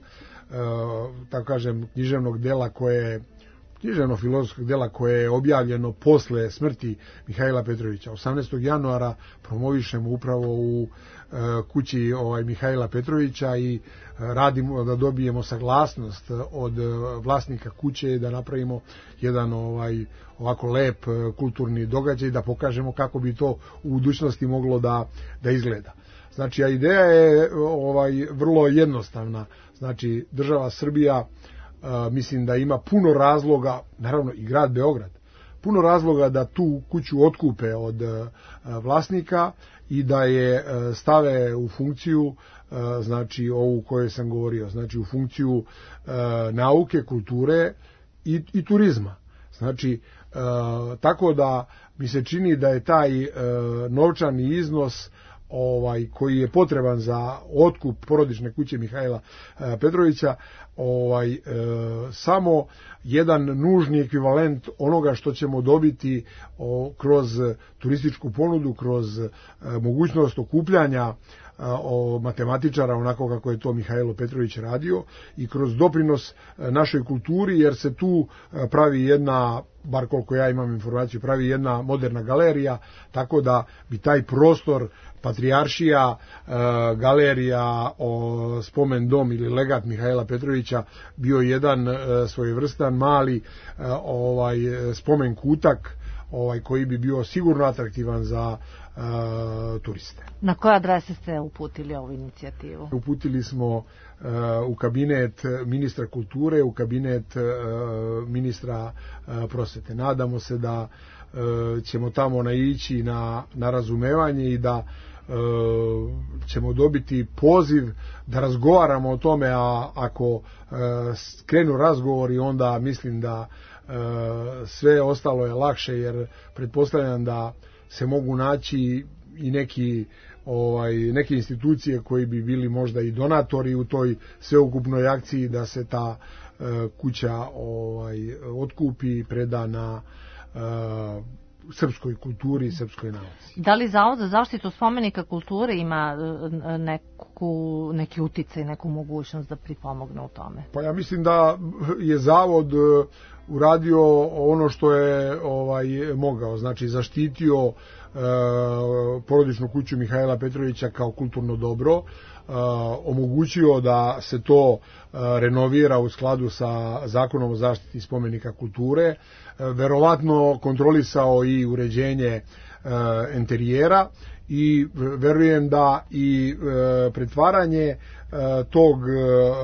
[SPEAKER 23] tako kažem, književnog dela koje književno-filozofskog dela koje je objavljeno posle smrti Mihajla Petrovića. osamnaestog januara promovišemo upravo u kući ovaj Mihajla Petrovića i radimo da dobijemo saglasnost od vlasnika kuće da napravimo jedan ovaj ovako lep kulturni događaj, da pokažemo kako bi to u budućnosti moglo da da izgleda. Znači, a ideja je ovaj vrlo jednostavna. Znači, država Srbija, Uh, mislim da ima puno razloga, naravno i grad Beograd, puno razloga da tu kuću otkupe od uh, vlasnika i da je uh, stave u funkciju, uh, znači ovu koju sam govorio, znači u funkciju uh, nauke, kulture i, i turizma. Znači, uh, tako da mi se čini da je taj uh, novčani iznos ovaj koji je potreban za otkup porodične kuće Mihajla e, Petrovića ovaj e, samo jedan nužni ekvivalent onoga što ćemo dobiti o, kroz turističku ponudu, kroz e, mogućnost okupljanja o matematičara onako kako je to Mihajlo Petrović radio i kroz doprinos našoj kulturi, jer se tu pravi jedna, bar koliko ja imam informaciju, pravi jedna moderna galerija, tako da bi taj prostor Patrijaršija, galerija, spomen dom ili legat Mihajla Petrovića bio jedan svojevrstan mali ovaj spomen kutak ovaj koji bi bio sigurno atraktivan za uh, turiste.
[SPEAKER 2] Na koje adrese ste uputili ovu inicijativu?
[SPEAKER 23] Uputili smo uh, u kabinet ministra kulture, u kabinet uh, ministra uh, prosvete. Nadamo se da uh, ćemo tamo naići na, na razumevanje i da uh, ćemo dobiti poziv da razgovaramo o tome, a ako uh, krenu razgovori, onda mislim da sve ostalo je lakše, jer pretpostavljam da se mogu naći i neki ovaj neke institucije koji bi bili možda i donatori u toj sveukupnoj akciji da se ta uh, kuća ovaj otkupi i preda na uh, srpskoj kulturi i srpskoj nauci.
[SPEAKER 2] Da li Zavod za zaštitu spomenika kulture ima neku, neki uticaj, neku mogućnost da pripomogne u tome?
[SPEAKER 23] Pa ja mislim da je Zavod uradio ono što je ovaj mogao, znači zaštitio e, porodičnu kuću Mihajla Petrovića kao kulturno dobro, e, omogućio da se to e, renovira u skladu sa Zakonom o zaštiti spomenika kulture, e, verovatno kontrolisao i uređenje e, enterijera i verujem da i e, pretvaranje e, tog e,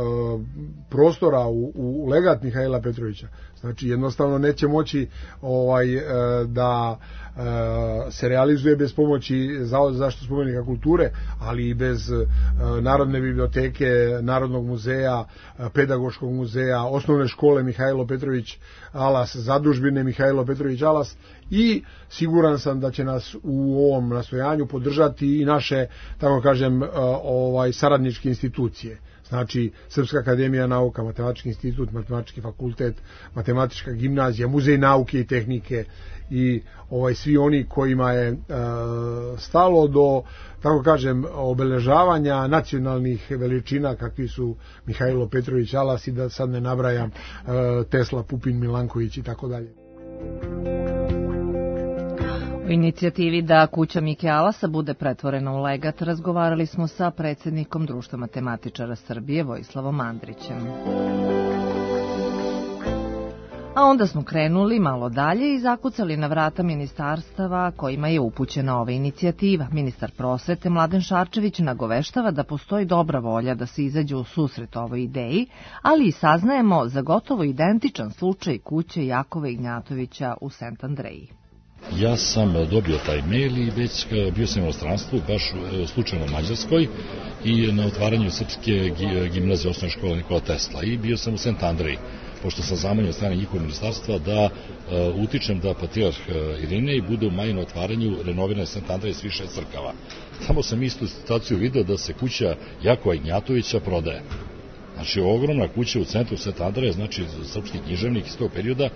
[SPEAKER 23] prostora u, u legat Mihajla Petrovića. Znači jednostavno neće moći ovaj e, da e, se realizuje bez pomoći Zavoda za zaštitu spomenika kulture, ali i bez e, Narodne biblioteke, Narodnog muzeja, Pedagoškog muzeja, Osnovne škole Mihajlo Petrović Alas, Zadužbine Mihajlo Petrović Alas, i siguran sam da će nas u ovom nastojanju podržati i naše, tako kažem, ovaj saradničke institucije. Znači Srpska akademija nauka, Matematički institut, Matematički fakultet, Matematička gimnazija, Muzej nauke i tehnike i ovaj svi oni kojima je e, stalo do, tako kažem, obeležavanja nacionalnih veličina kakvi su Mihajlo Petrović Alas i da sad ne nabrajam e, Tesla, Pupin, Milanković i tako dalje.
[SPEAKER 2] U inicijativi da kuća Mike Alasa bude pretvorena u legat razgovarali smo sa predsjednikom Društva matematičara Srbije Vojislavom Andrićem. A onda smo krenuli malo dalje i zakucali na vrata ministarstava kojima je upućena ova inicijativa. Ministar prosvete Mladen Šarčević nagoveštava da postoji dobra volja da se izađe u susret ovoj ideji, ali i saznajemo za gotovo identičan slučaj kuće Jakova Ignjatovića u Sent Andreji.
[SPEAKER 1] Ja sam dobio taj mail i već bio sam u inostranstvu, baš slučajno u Mađarskoj i na otvaranju Srpske gimnazije osnovne škole Nikola Tesla i bio sam u Sent Andreji, pošto sam zamoljen od strane njihovog ministarstva da uh, utičem da patrijarh uh, Irinej bude u maju na otvaranju renovirane Sent Andreje s više crkava. Tamo sam istu situaciju video da se kuća Jakova Ignjatovića prodaje. Znači ogromna kuća u centru Sent Andreje, znači srpski književnik iz tog perioda,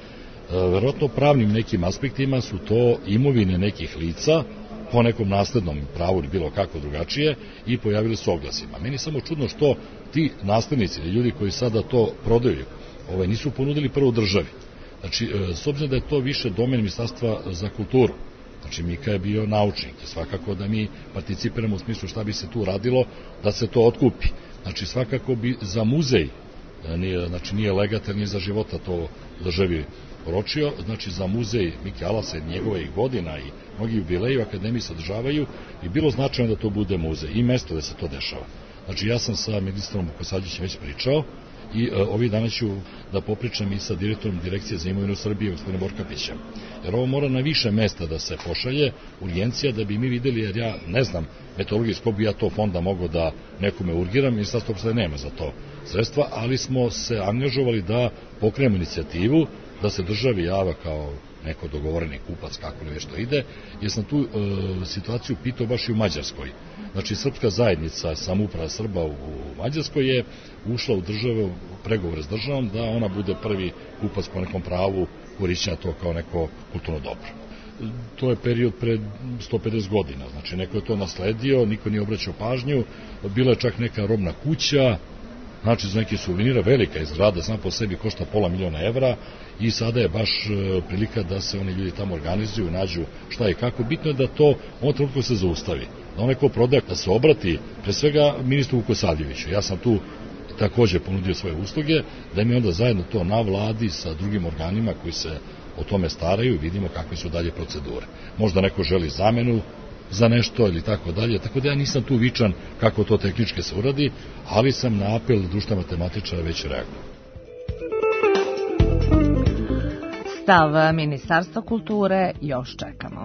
[SPEAKER 1] Verovatno pravnim nekim aspektima su to imovine nekih lica po nekom naslednom pravu ili bilo kako drugačije i pojavili su oglasima. Meni je samo čudno što ti naslednici ili ljudi koji sada to prodaju ovaj, nisu ponudili prvo državi. Znači, s obzirom da je to više domen Ministarstva za kulturu, znači Mika je bio naučnik i svakako da mi participiramo u smislu šta bi se tu radilo da se to otkupi. Znači, svakako bi za muzej, nije, znači nije legatel ni za života to državi poročio, znači za muzej Mike Alasa i njegove godina i mnogi jubileji u akademiji sadržavaju i bilo značajno da to bude muzej i mesto da se to dešava. Znači ja sam sa ministrom Vukosađićem već pričao i e, ovih dana ću da popričam i sa direktorom Direkcije za imovinu Srbije, gospodinom Borkapićem. Jer ovo mora na više mesta da se pošalje, urgencija, da bi mi videli, jer ja ne znam metodologijsko bi ja to fonda mogao da nekome urgiram, ministarstvo uopšte nema za to sredstva, ali smo se angažovali da pokrenemo inicijativu, da se državi java kao neko dogovoreni kupac, kako li već to ide, jer sam tu e, situaciju pitao baš i u Mađarskoj. Znači, srpska zajednica, samouprava Srba u, u Mađarskoj je ušla u države, u pregovore s državom, da ona bude prvi kupac po nekom pravu korišćenja to kao neko kulturno dobro. To je period pred sto pedeset godina, znači neko je to nasledio, niko nije obraćao pažnju, bila je čak neka robna kuća, znači za neke suvenira, velika je zgrada, sam po sebi košta pola miliona evra i sada je baš e, prilika da se oni ljudi tamo organizuju, nađu šta i kako. Bitno je da to u ovom trenutku se zaustavi, da onaj ko prodaje, da se obrati pre svega ministru Vukosavljeviću. Ja sam tu takođe ponudio svoje usluge, da mi onda zajedno to na vladi sa drugim organima koji se o tome staraju i vidimo kakve su dalje procedure. Možda neko želi zamenu za nešto ili tako dalje, tako da ja nisam tu vičan kako to tehnički se uradi, ali sam na apel društva matematičara već reagovao.
[SPEAKER 2] Stav Ministarstva kulture još čekamo.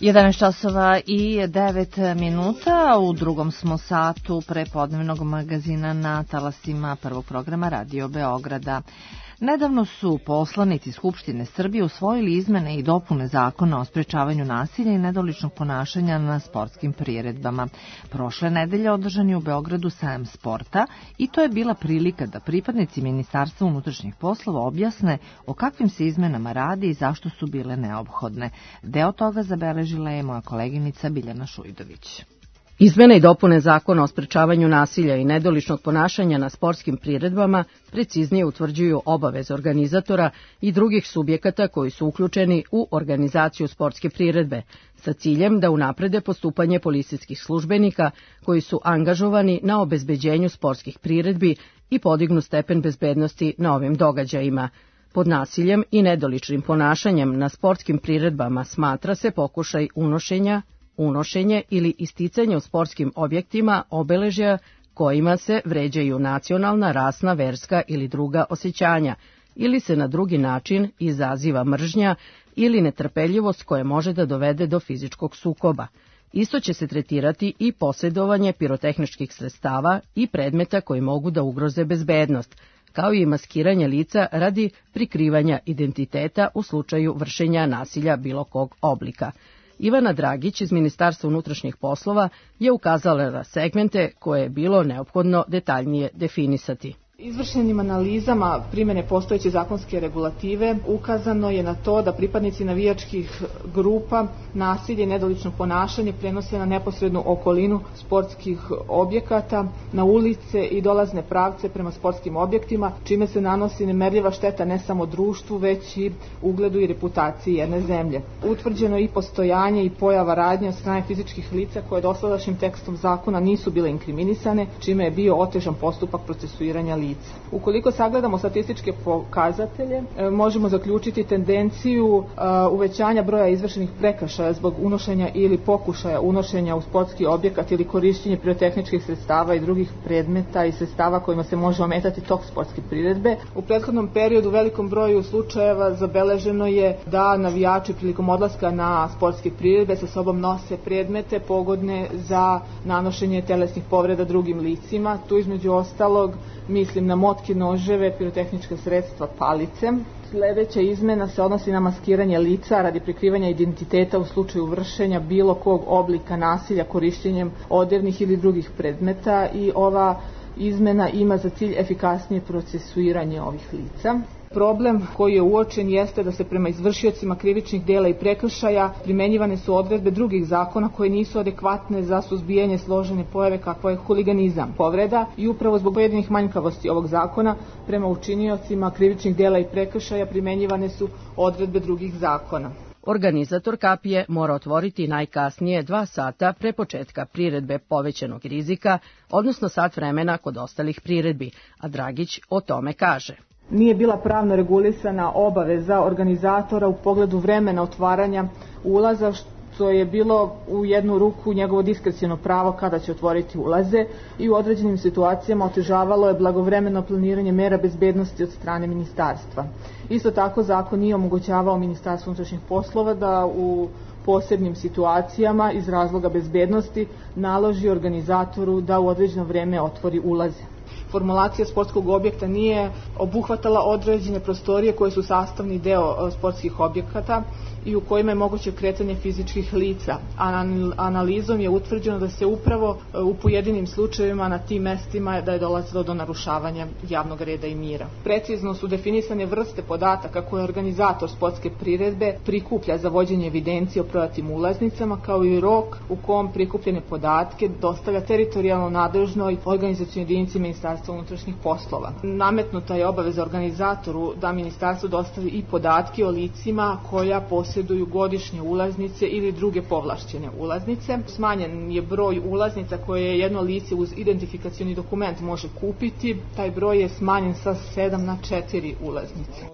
[SPEAKER 2] jedanaest časova i devet minuta, u drugom smo satu prepodnevnog magazina na talasima prvog programa Radio Beograda. Nedavno su poslanici Skupštine Srbije usvojili izmene i dopune zakona o sprečavanju nasilja i nedoličnog ponašanja na sportskim priredbama. Prošle nedelje održan je u Beogradu sajam sporta i to je bila prilika da pripadnici Ministarstva unutrašnjih poslova objasne o kakvim se izmenama radi i zašto su bile neophodne. Deo toga zabeležila je moja koleginica Biljana Šujdović.
[SPEAKER 3] Izmene i dopune zakona o sprečavanju nasilja i nedoličnog ponašanja na sportskim priredbama preciznije utvrđuju obaveze organizatora i drugih subjekata koji su uključeni u organizaciju sportske priredbe, sa ciljem da unaprede postupanje policijskih službenika koji su angažovani na obezbeđenju sportskih priredbi i podignu stepen bezbednosti na ovim događajima. Pod nasiljem i nedoličnim ponašanjem na sportskim priredbama smatra se pokušaj unošenja, unošenje ili isticanje u sportskim objektima obeležja kojima se vređaju nacionalna, rasna, verska ili druga osjećanja, ili se na drugi način izaziva mržnja ili netrpeljivost koja može da dovede do fizičkog sukoba. Isto će se tretirati i posjedovanje pirotehničkih sredstava i predmeta koji mogu da ugroze bezbednost, kao i maskiranje lica radi prikrivanja identiteta u slučaju vršenja nasilja bilo kog oblika. Ivana Dragić iz Ministarstva unutrašnjih poslova je ukazala na segmente koje je bilo neophodno detaljnije definisati.
[SPEAKER 6] Izvršenim analizama primjene postojeće zakonske regulative ukazano je na to da pripadnici navijačkih grupa nasilje i nedolično ponašanje prenose na neposrednu okolinu sportskih objekata, na ulice i dolazne pravce prema sportskim objektima, čime se nanosi nemerljiva šteta ne samo društvu, već i ugledu i reputaciji jedne zemlje. Utvrđeno je i postojanje i pojava radnje od strane fizičkih lica koje dosadašnjim tekstom zakona nisu bile inkriminisane, čime je bio otežan postupak procesuiranja lica. Ukoliko sagledamo statističke pokazatelje, možemo zaključiti tendenciju uvećanja broja izvršenih prekršaja zbog unošenja ili pokušaja unošenja u sportski objekat ili korišćenje pirotehničkih sredstava i drugih predmeta i sredstava kojima se može ometati tok sportske priredbe. U prethodnom periodu u velikom broju slučajeva zabeleženo je da navijači prilikom odlaska na sportske priredbe sa sobom nose predmete pogodne za nanošenje telesnih povreda drugim licima. Tu između ostalog mislim na motke, noževe, pirotehnička sredstva, palice. Sledeća izmena se odnosi na maskiranje lica radi prikrivanja identiteta u slučaju vršenja bilo kog oblika nasilja korišćenjem odevnih ili drugih predmeta i ova izmena ima za cilj efikasnije procesuiranje ovih lica. Problem koji je uočen jeste da se prema izvršiocima krivičnih dela i prekršaja primenjivane su odredbe drugih zakona koje nisu adekvatne za suzbijanje složene pojave kakva je huliganizam, povreda, i upravo zbog pojedinih manjkavosti ovog zakona prema učiniocima krivičnih dela i prekršaja primenjivane su odredbe drugih zakona.
[SPEAKER 3] Organizator kapije mora otvoriti najkasnije dva sata pre početka priredbe povećanog rizika, odnosno sat vremena kod ostalih priredbi, a Dragić o tome kaže.
[SPEAKER 6] Nije bila pravno regulisana obaveza organizatora u pogledu vremena otvaranja ulaza, što je bilo u jednu ruku njegovo diskreciono pravo kada će otvoriti ulaze i u određenim situacijama otežavalo je blagovremeno planiranje mera bezbednosti od strane ministarstva. Isto tako zakon nije omogućavao Ministarstvu unutrašnjih poslova da u posebnim situacijama iz razloga bezbednosti naloži organizatoru da u određeno vreme otvori ulaze. Formulacija sportskog objekta nije obuhvatala određene prostorije koje su sastavni deo sportskih objekata i u kojima je moguće kretanje fizičkih lica. Analizom je utvrđeno da se upravo u pojedinim slučajevima na tim mestima da je dolazilo do narušavanja javnog reda i mira. Precizno su definisane vrste podataka koje organizator sportske priredbe prikuplja za vođenje evidencije o prodatim ulaznicama, kao i rok u kom prikupljene podatke dostavlja teritorijalno nadležnoj organizacionoj jedinici Ministarstva unutrašnjih poslova. Nametnuta je obaveza organizatoru da ministarstvo dostavi i podatke o licima koja posjeduju godišnje ulaznice ili druge povlašćene ulaznice. Smanjen je broj ulaznica koje jedno lice uz identifikacioni dokument može kupiti. Taj broj je smanjen sa sedam na četiri ulaznice.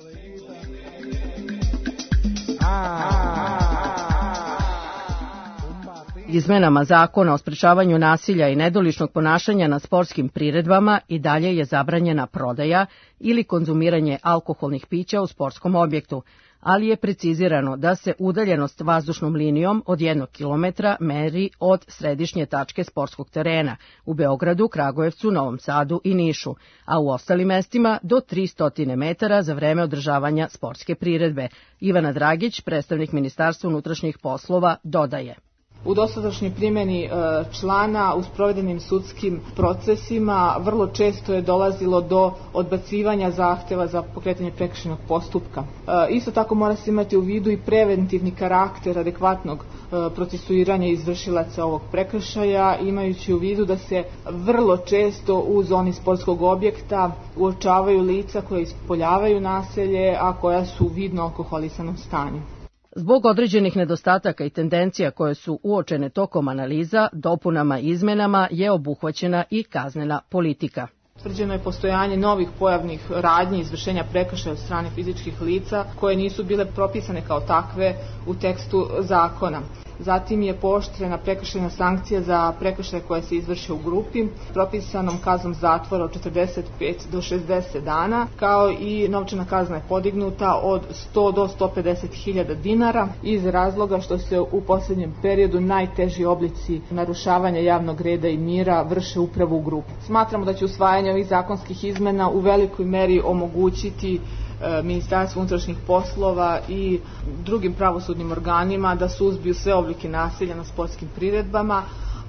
[SPEAKER 3] Izmenama zakona o sprečavanju nasilja i nedoličnog ponašanja na sportskim priredbama i dalje je zabranjena prodaja ili konzumiranje alkoholnih pića u sportskom objektu, ali je precizirano da se udaljenost vazdušnom linijom od jednog kilometra meri od središnje tačke sportskog terena u Beogradu, Kragujevcu, Novom Sadu i Nišu, a u ostalim mestima do tristo metara za vreme održavanja sportske priredbe. Ivana Dragić, predstavnik Ministarstva unutrašnjih poslova, dodaje.
[SPEAKER 6] U dosadašnjoj primjeni člana u sprovedenim sudskim procesima vrlo često je dolazilo do odbacivanja zahteva za pokretanje prekršajnog postupka. Isto tako mora se imati u vidu i preventivni karakter adekvatnog procesuiranja izvršilaca ovog prekršaja, imajući u vidu da se vrlo često u zoni sportskog objekta uočavaju lica koja ispoljavaju naselje, a koja su u vidno alkoholisanom stanju.
[SPEAKER 3] Zbog određenih nedostataka i tendencija koje su uočene tokom analiza, dopunama i izmenama je obuhvaćena i kaznena politika.
[SPEAKER 6] Utvrđeno je postojanje novih pojavnih radnji izvršenja prekršaja od strane fizičkih lica koje nisu bile propisane kao takve u tekstu zakona. Zatim je pooštrena prekršajna sankcija za prekršaje koje se izvrše u grupi, propisanom kaznom zatvora od četrdeset pet do šezdeset dana, kao i novčana kazna je podignuta od sto do sto pedeset hiljada dinara iz razloga što se u posljednjem periodu najteži oblici narušavanja javnog reda i mira vrše upravo u grupi. Smatramo da će usvajanje ovih zakonskih izmena u velikoj meri omogućiti Ministarstvo unutrašnjih poslova i drugim pravosudnim organima da suzbiju sve oblike nasilja na sportskim priredbama,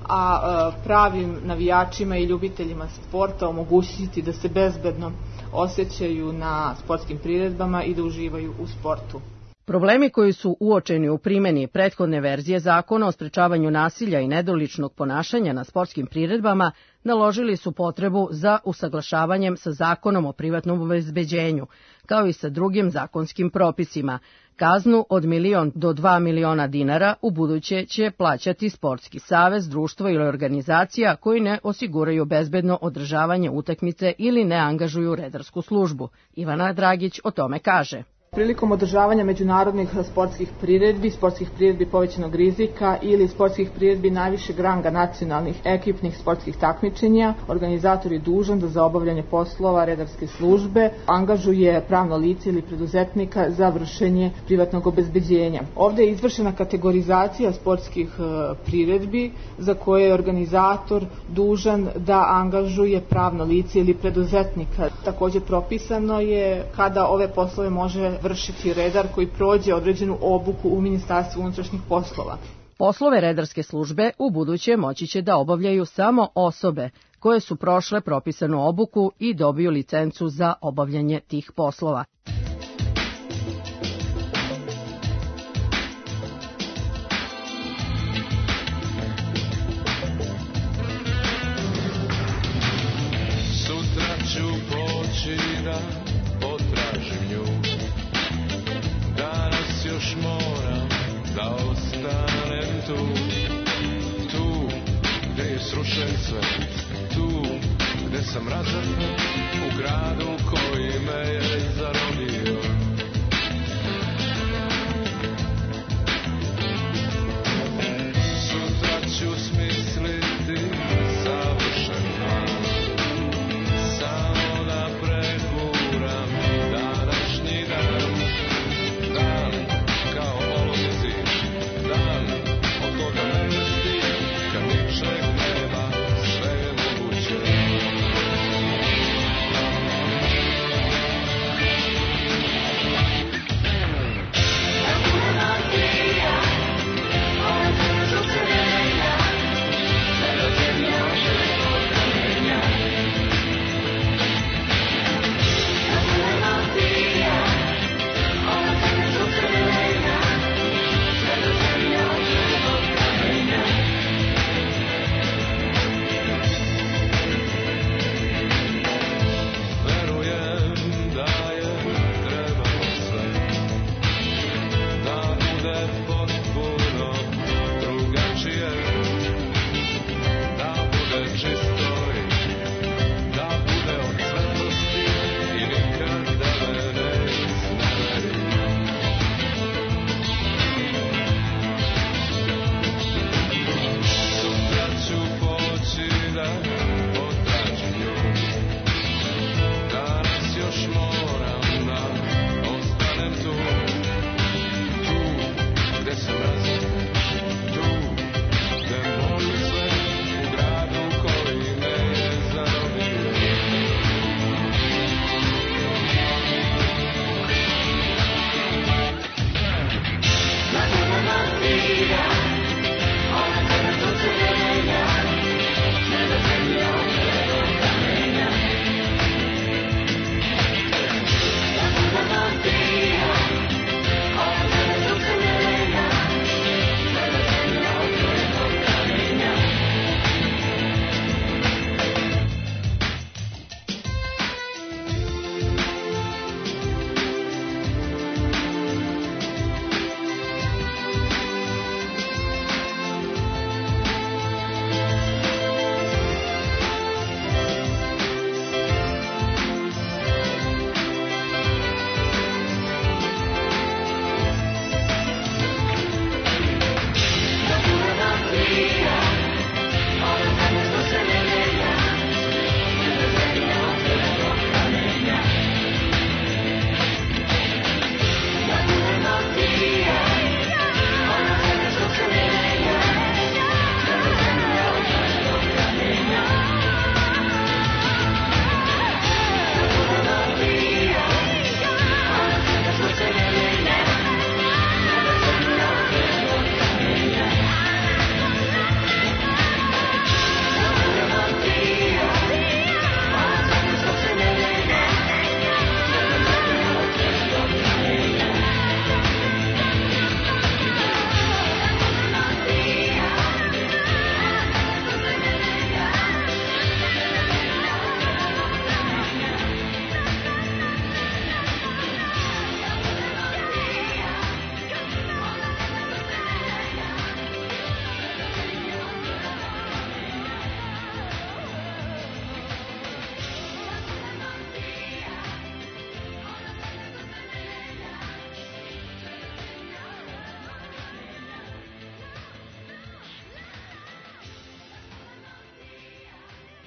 [SPEAKER 6] a pravim navijačima i ljubiteljima sporta omogućiti da se bezbedno osjećaju na sportskim priredbama i da uživaju u sportu.
[SPEAKER 3] Problemi koji su uočeni u primjeni prethodne verzije zakona o sprečavanju nasilja i nedoličnog ponašanja na sportskim priredbama naložili su potrebu za usaglašavanjem sa zakonom o privatnom obezbeđenju, kao i sa drugim zakonskim propisima. Kaznu od milion do dva miliona dinara u buduće će plaćati sportski savez, društvo ili organizacija koji ne osiguraju bezbedno održavanje utakmice ili ne angažuju redarsku službu. Ivana Dragić o tome kaže.
[SPEAKER 6] Prilikom održavanja međunarodnih sportskih priredbi, sportskih priredbi povećanog rizika ili sportskih priredbi najvišeg ranga nacionalnih ekipnih sportskih takmičenja, organizator je dužan da za obavljanje poslova redarske službe angažuje pravno lice ili preduzetnika za vršenje privatnog obezbeđenja. Ovdje je izvršena kategorizacija sportskih priredbi za koje je organizator dužan da angažuje pravno lice ili preduzetnika. Također propisano je kada ove poslove može vršiti redar koji prođe određenu obuku u Ministarstvu unutrašnjih poslova.
[SPEAKER 3] Poslove redarske službe u buduće moći će da obavljaju samo osobe koje su prošle propisanu obuku i dobiju licencu za obavljanje tih poslova.
[SPEAKER 4] Sutra ću poći da potražim nju, danas još moram da ostanem tu, tu gde je srušen sve, tu gde sam razapnut u gradu koji me je zarodio. Sutra ću smisliti savršen plan, samo da preguram današnji dan. Dan kao olovizi, dan od toga mesti, kad ničeg nema, sve je moguće.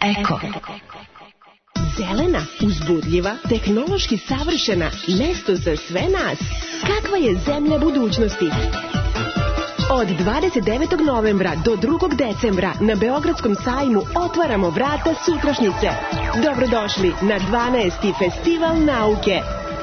[SPEAKER 14] Eko.
[SPEAKER 10] Zelena, uzbudljiva, tehnološki savršena, mesto za sve nas. Kakva je zemlja budućnosti? Od dvadeset devetog novembra do drugog decembra na Beogradskom sajmu otvaramo vrata sutrašnjice. Dobrodošli na dvanaesti Festival nauke.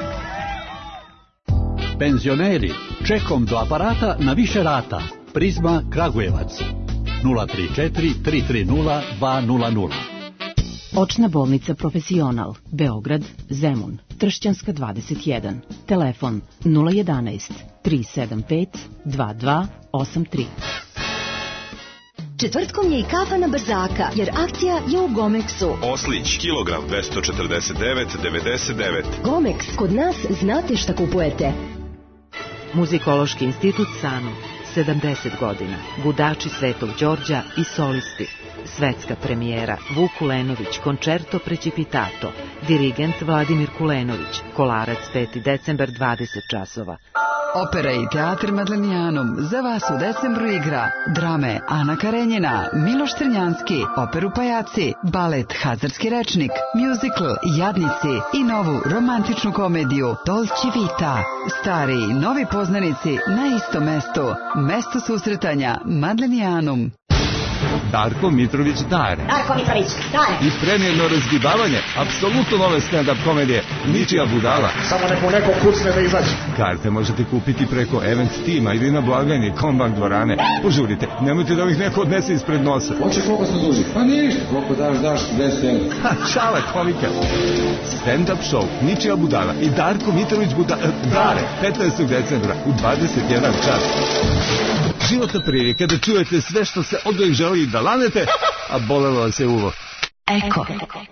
[SPEAKER 12] Penzioneri, čekom do aparata na više rata. Prizma Kragujevac. nula tri četiri tri tri nula dva nula nula.
[SPEAKER 5] Očna bolnica Profesional, Beograd, Zemun, Tršćanska dvadeset jedan. Telefon nula jedanaest tri sedam pet dva dva osam tri.
[SPEAKER 14] Četvrtkom je i kafa na Brzaka, jer akcija je u Gomeksu.
[SPEAKER 15] Oslić, kilogram dvesta četrdeset devet devedeset devet.
[SPEAKER 14] Gomeks, kod nas znate šta kupujete.
[SPEAKER 7] Muzikološki institut Sanu, sedamdeset godina, Gudači Svetog Đorđa i solisti. Svetska premijera Vuk Kulenović, končerto Precipitato, dirigent Vladimir Kulenović, Kolarac peti decembar dvadeset časova.
[SPEAKER 16] Opera i teatr Madlenijanum za vas u decembru igra drame Ana Karenjina, Miloš Crnjanski, operu Pajaci, balet Hazarski rečnik, muzikl Jadnici i novu romantičnu komediju Dolce Vita. Stari i novi poznanici na istom mestu. Mesto susretanja Madlenijanum.
[SPEAKER 17] Darko Mitrović Dare.
[SPEAKER 18] Darko Mitrović Dare.
[SPEAKER 17] I premijerno razgibavanje apsolutno nove stand-up komedije Ničija budala.
[SPEAKER 18] Samo neko neko kucne da izađe.
[SPEAKER 17] Karte možete kupiti preko Event Tima ili na blagajni Kombank dvorane. Požurite, nemojte da ovih neko odnese ispred nosa.
[SPEAKER 19] Hoće koliko smo duži? Pa ništa. Koliko daš, daš, deset evra.
[SPEAKER 17] Ha, šala komika. Stand-up show Ničija budala i Darko Mitrović Buda... Dare, petnaestog decembra u dvadeset jedan čas. Životna prilika da čujete sve što se od uvijek želi da lanete, a bolelo vas je uvo.
[SPEAKER 14] Eko.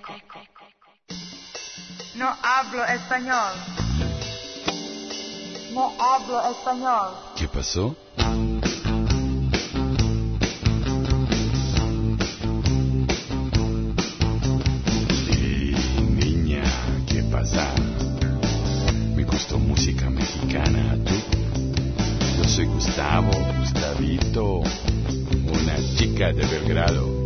[SPEAKER 21] No hablo español. No hablo español.
[SPEAKER 24] ¿Qué pasó? Hey, niña, ¿qué pasa? Me gustó música mexicana, ¿tú? Yo soy Gustavo, Gustavito, una chica de Belgrado.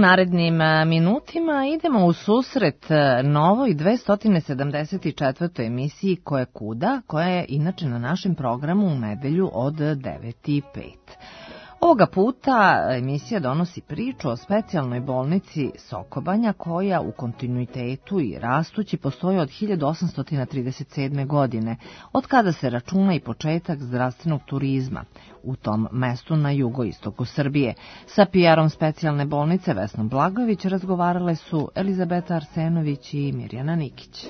[SPEAKER 2] narednim minutima idemo u susret novoj dvesta sedamdeset četvrtoj emisiji Ko je kuda, koja je inače na našem programu u nedelju od devet i pet. Ovoga puta emisija donosi priču o specijalnoj bolnici Sokobanja koja u kontinuitetu i rastući postoji od hiljadu osamsto trideset sedme. godine, od kada se računa i početak zdravstvenog turizma u tom mestu na jugoistoku Srbije. Sa P R-om specijalne bolnice Vesnom Blagojević razgovarale su Elizabeta Arsenović i Mirjana Nikić.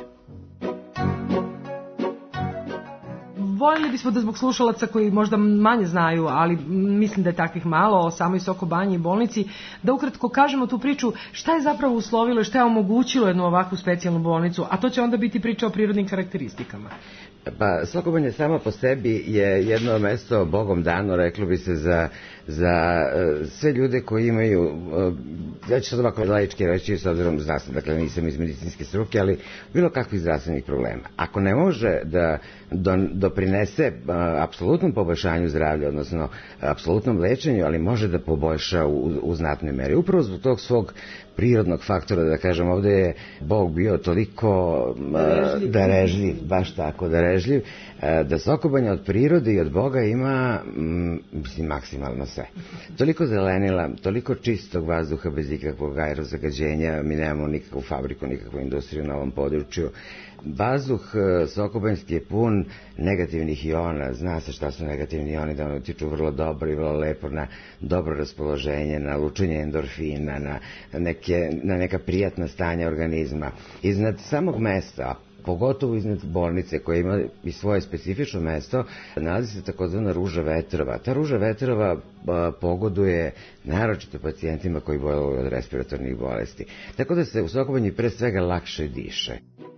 [SPEAKER 8] Voljeli bismo da zbog slušalaca koji možda manje znaju, ali mislim da je takvih malo, o samoj Sokobanji i bolnici, da ukratko kažemo tu priču šta je zapravo uslovilo i šta je omogućilo jednu ovakvu specijalnu bolnicu, a to će onda biti priča o prirodnim karakteristikama.
[SPEAKER 9] Pa Sokobanja sama po sebi je jedno mesto bogom dano, reklo bi se, za, za uh, sve ljude koji imaju, uh, ja ću sad ovako laički reći s obzirom zdravstveno, dakle nisam iz medicinske struke, ali bilo kakvih zdravstvenih problema. Ako ne može da do, doprinese uh, apsolutnom poboljšanju zdravlja, odnosno apsolutnom lečenju, ali može da poboljša u, u znatnoj meri. Upravo zbog tog svog prirodnog faktora, da kažem, ovde je Bog bio toliko uh, darežljiv, baš tako darežljiv, uh, da Sokobanja od prirode i od Boga ima, mm, mislim, maksimalno sve. Toliko zelenila, toliko čistog vazduha bez ikakvog aerozagađenja, mi nemamo nikakvu fabriku, nikakvu industriju na ovom području. Vazduh sokobanjski je pun negativnih iona, zna se šta su negativni ioni, da ono utiču vrlo dobro i vrlo lepo na dobro raspoloženje, na lučenje endorfina, na, neke, na neka prijatna stanja organizma. Iznad samog mesta, pogotovo iznad bolnice koja ima i svoje specifično mesto, nalazi se takozvana ruža vetrova. Ta ruža vetrova a, pogoduje naročito pacijentima koji boluju od respiratornih bolesti. Tako da se u Sokobanji pre svega lakše diše.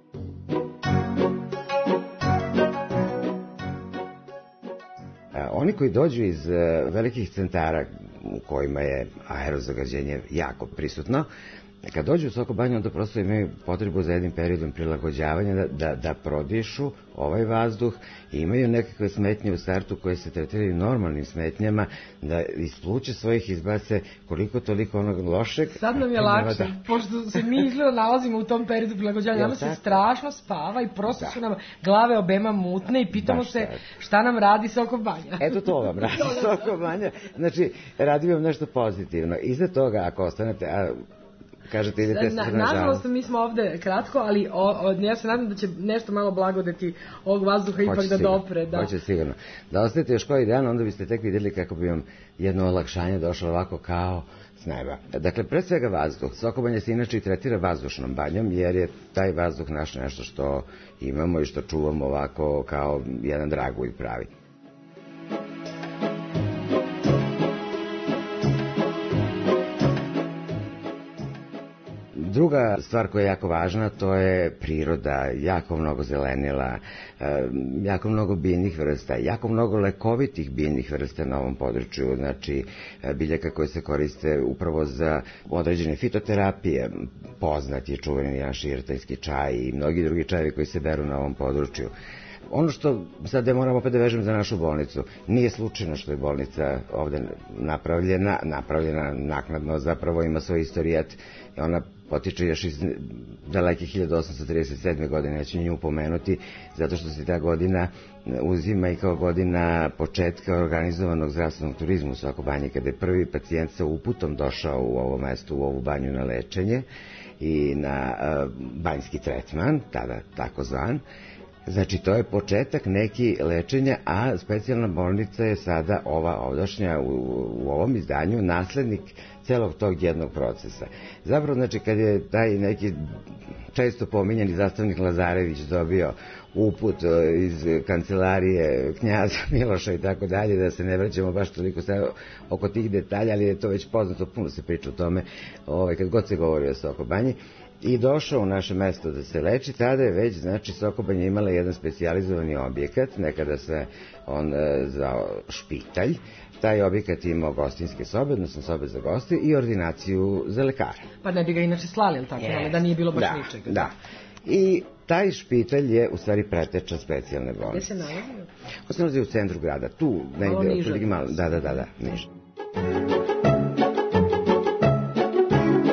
[SPEAKER 9] Oni koji dođu iz velikih centara u kojima je aerozagađenje jako prisutno, kad dođu u Sokobanju, onda prosto imaju potrebu za jednim periodom prilagođavanja da, da, da prodišu ovaj vazduh i imaju nekakve smetnje u startu koje se tretiraju normalnim smetnjama, da ispluče svojih izbace koliko toliko onog lošeg.
[SPEAKER 8] Sad nam je lakše, da... pošto se mi izgleda nalazimo u tom periodu prilagođavanja, onda se strašno spava i prosto da. su nam glave obema mutne i pitamo Baš se šta nam radi Sokobanja.
[SPEAKER 9] Eto to vam radi Sokobanja. Znači, radi vam nešto pozitivno. Iza toga, ako ostanete... A, kažete, idete se na,
[SPEAKER 8] nažalost, mi smo ovde kratko, ali o, o, ja se nadam da će nešto malo blagodeti ovog vazduha Hoće ipak da sigurno. dopre. Da.
[SPEAKER 9] Hoće sigurno. Da ostanete još koji dan, onda biste tek vidjeli kako bi vam jedno olakšanje došlo ovako kao s neba. Dakle, pre svega vazduh. Sokobanja se inače i tretira vazdušnom banjom, jer je taj vazduh naš nešto što imamo i što čuvamo ovako kao jedan dragulj pravi. Druga stvar koja je jako važna, to je priroda, jako mnogo zelenila, jako mnogo biljnih vrsta, jako mnogo lekovitih biljnih vrsta na ovom području, znači biljaka koje se koriste upravo za određene fitoterapije, poznat je čuveni naš irtajski čaj i mnogi drugi čajevi koji se beru na ovom području. Ono što sad ja moram opet da vežem za našu bolnicu, nije slučajno što je bolnica ovde napravljena, napravljena naknadno, zapravo ima svoj istorijat i ona potiče još iz daleke hiljadu osamsto trideset sedme. godine, ja ću nju pomenuti, zato što se ta godina uzima i kao godina početka organizovanog zdravstvenog turizma u Sokobanji, kada je prvi pacijent sa uputom došao u ovo mesto, u ovu banju na lečenje i na uh, banjski tretman, tada tako zvan. Znači, to je početak neki lečenja, a specijalna bolnica je sada ova ovdašnja u, u ovom izdanju naslednik celog tog jednog procesa. Zapravo, znači, kad je taj neki često pominjeni zastavnik Lazarević dobio uput iz kancelarije knjaza Miloša i tako dalje, da se ne vraćamo baš toliko sad oko tih detalja, ali je to već poznato, puno se priča o tome, ovaj, kad god se govori o Sokobanji, i došao u naše mesto da se leči, tada je već, znači, Sokobanja imala jedan specijalizovani objekat, nekada se on e, zvao špitalj. Taj objekat imao gostinske sobe, odnosno sobe za goste i ordinaciju za lekara.
[SPEAKER 8] Pa ne bi ga inače slali, ali tako, yes. da nije bilo baš
[SPEAKER 9] da,
[SPEAKER 8] ničega.
[SPEAKER 9] Da, i taj špitalj je u stvari preteča specijalne bolnice.
[SPEAKER 8] Gde se nalazi?
[SPEAKER 9] On se nalazi u centru grada, tu
[SPEAKER 8] malo
[SPEAKER 9] negde,
[SPEAKER 8] niže.
[SPEAKER 9] Malo, da, da, da, da, niže.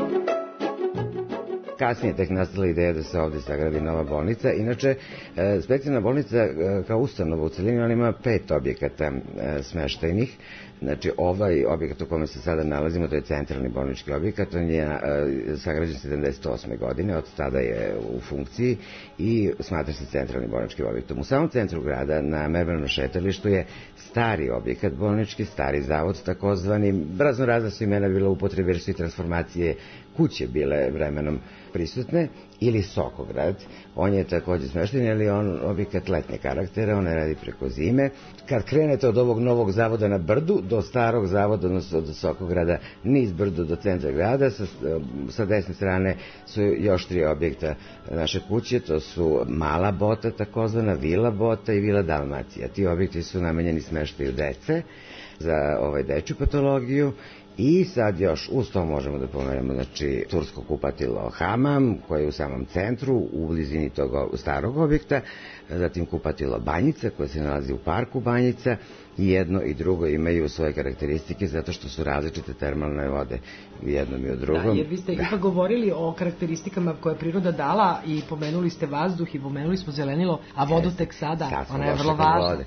[SPEAKER 9] kasnije tek nastala ideja da se ovde sagradi nova bolnica. Inače, specijalna bolnica kao ustanova u celini, ona ima pet objekata smeštajnih. Znači, ovaj objekat u kome se sada nalazimo, to je centralni bolnički objekat, on je sagrađen sedamdeset osme godine, od tada je u funkciji i smatra se centralnim bolničkim objektom. U samom centru grada, na Merbenom šetalištu, je stari objekat bolnički, stari zavod, takozvani, razno razna su imena bila upotrebe, jer su i transformacije kuće bile vremenom prisutne, ili Sokograd. On je takođe smešten, ali on objekat letnje karaktera, on ne radi preko zime. Kad krenete od ovog novog zavoda na Brdu do starog zavoda, odnosno od Sokograda, niz Brdu do centra grada, sa, sa desne strane su još tri objekta naše kuće, to su Mala Bota, takozvana Vila Bota i Vila Dalmacija. Ti objekti su namenjeni smeštaju dece za ovaj dečju patologiju. I sad još uz to možemo da pomenemo, znači, tursko kupatilo Hamam, koje je u samom centru, u blizini tog starog objekta, zatim kupatilo Banjica, koje se nalazi u parku Banjica, i jedno i drugo imaju svoje karakteristike zato što su različite termalne vode u jednom i u drugom.
[SPEAKER 8] Da, jer vi ste ipak govorili o karakteristikama koje je priroda dala i pomenuli ste vazduh i pomenuli smo zelenilo, a vodu tek sada, ona je vrlo važna.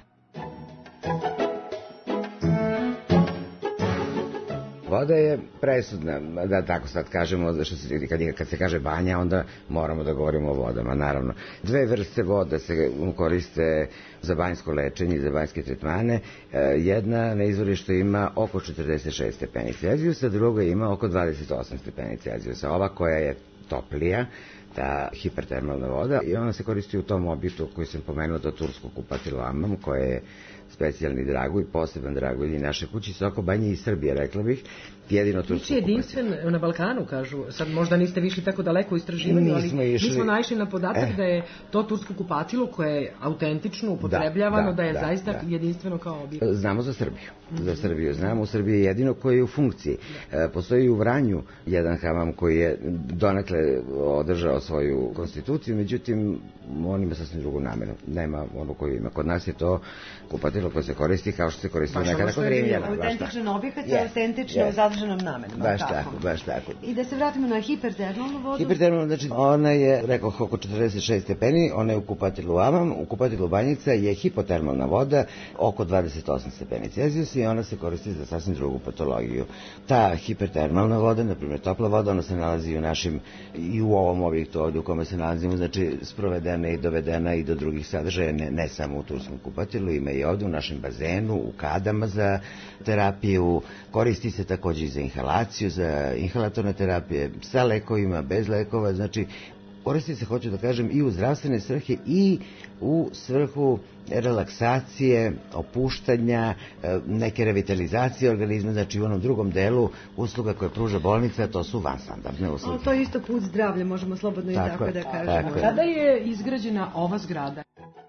[SPEAKER 9] Voda je presudna, da tako sad kažemo, što se, kad, kad se kaže banja, onda moramo da govorimo o vodama, naravno. Dve vrste voda se koriste za banjsko lečenje i za banjske tretmane. Jedna na izvorištu ima oko četrdeset šest stepeni Celzijusa, druga ima oko dvadeset osam stepeni Celzijusa. Ova koja je toplija, ta hipertermalna voda, i ona se koristi u tom objektu koji sam pomenuo, to tursko kupatilo Amam, koje je specijalni dragulj, poseban dragulj i naše kući Soko Banje i Srbije, rekla bih, jedino tursko kupatilo.
[SPEAKER 8] Biće jedinstven na Balkanu, kažu, sad možda niste višli tako daleko u istraživanju, ali mi smo naišli na podatak eh. da je to tursko kupatilo koje je autentično upotrebljavano, da, da, da je da, zaista da. jedinstveno kao objekt.
[SPEAKER 9] Znamo za Srbiju, mm-hmm. za Srbiju znamo, u Srbiji je jedino koji je u funkciji. Da. Postoji u Vranju jedan hamam koji je donekle održao svoju konstituciju, međutim, on ima sasvim drugu namenu, nema ono koju ima. Kod nas je to kupatilo koje se koristi kao što se koristi nekada kod Rimljana.
[SPEAKER 11] Autentičan objekat je autentično u zadržanom namenom.
[SPEAKER 9] Baš tako, baš tako.
[SPEAKER 11] I da se vratimo na hipertermalnu vodu.
[SPEAKER 9] Hipertermalna, znači ona je, rekao, oko četrdeset šest stepeni, ona je u kupatilu Amam, u kupatilu Banjica je hipotermalna voda, oko dvadeset osam stepeni Celzijusa, i ona se koristi za sasvim drugu patologiju. Ta hipertermalna voda, na primjer topla voda, ona se nalazi u našim, i u ovom objektu ovdje u kome se nalazimo, znači sprovedena i dovedena i do drugih sadržaja, ne, ne samo u turskom kupatilu, ima i ovdje u našem bazenu, u kadama za terapiju, koristi se takođe i za inhalaciju, za inhalatorne terapije, sa lekovima, bez lekova, znači koristi se, hoću da kažem, i u zdravstvene svrhe i u svrhu relaksacije, opuštanja, neke revitalizacije organizma, znači u onom drugom delu usluga koje pruža bolnica, to su vanstandardne usluge.
[SPEAKER 11] O, to je isto put zdravlja, možemo slobodno i tako, tako da kažemo.
[SPEAKER 8] Tako Kada je izgrađena ova zgrada?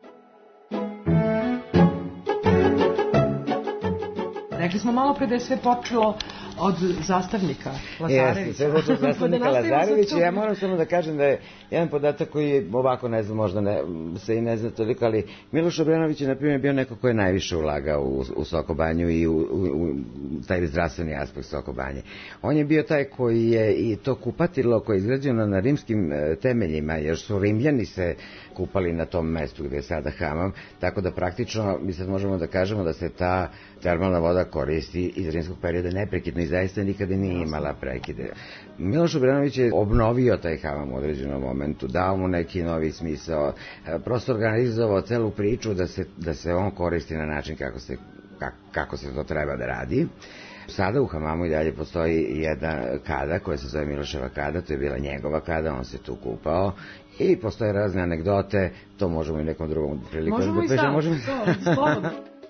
[SPEAKER 8] Rekli smo malo pre da je sve počelo od zastavnika Lazarevića.
[SPEAKER 9] Jeste, sve počelo od zastavnika Lazarevića. Ja moram samo da kažem da je jedan podatak koji je ovako, ne znam, možda ne, se i ne zna toliko, ali Miloš Obrenović je, na primjer, bio neko ko je najviše ulagao u, u Soko Banju i u, u, u taj zdravstveni aspekt Soko Banje. On je bio taj koji je i to kupatilo koje je izgrađeno na rimskim temeljima, jer su Rimljani se kupali na tom mestu gde je sada hamam, tako da praktično mi sad možemo da kažemo da se ta termalna voda koristi iz rimskog perioda neprekidno i zaista nikada nije imala prekide. Miloš Obrenović je obnovio taj hamam u određenom momentu, dao mu neki novi smisao, prosto organizovao celu priču da se, da se on koristi na način kako se, kako, kako se to treba da radi. Sada u hamamu i dalje postoji jedna kada koja se zove Miloševa kada, to je bila njegova kada, on se tu kupao i postoje razne anegdote, to možemo i nekom drugom prilikom.
[SPEAKER 8] Možemo i sam, možemo... to, slobodno.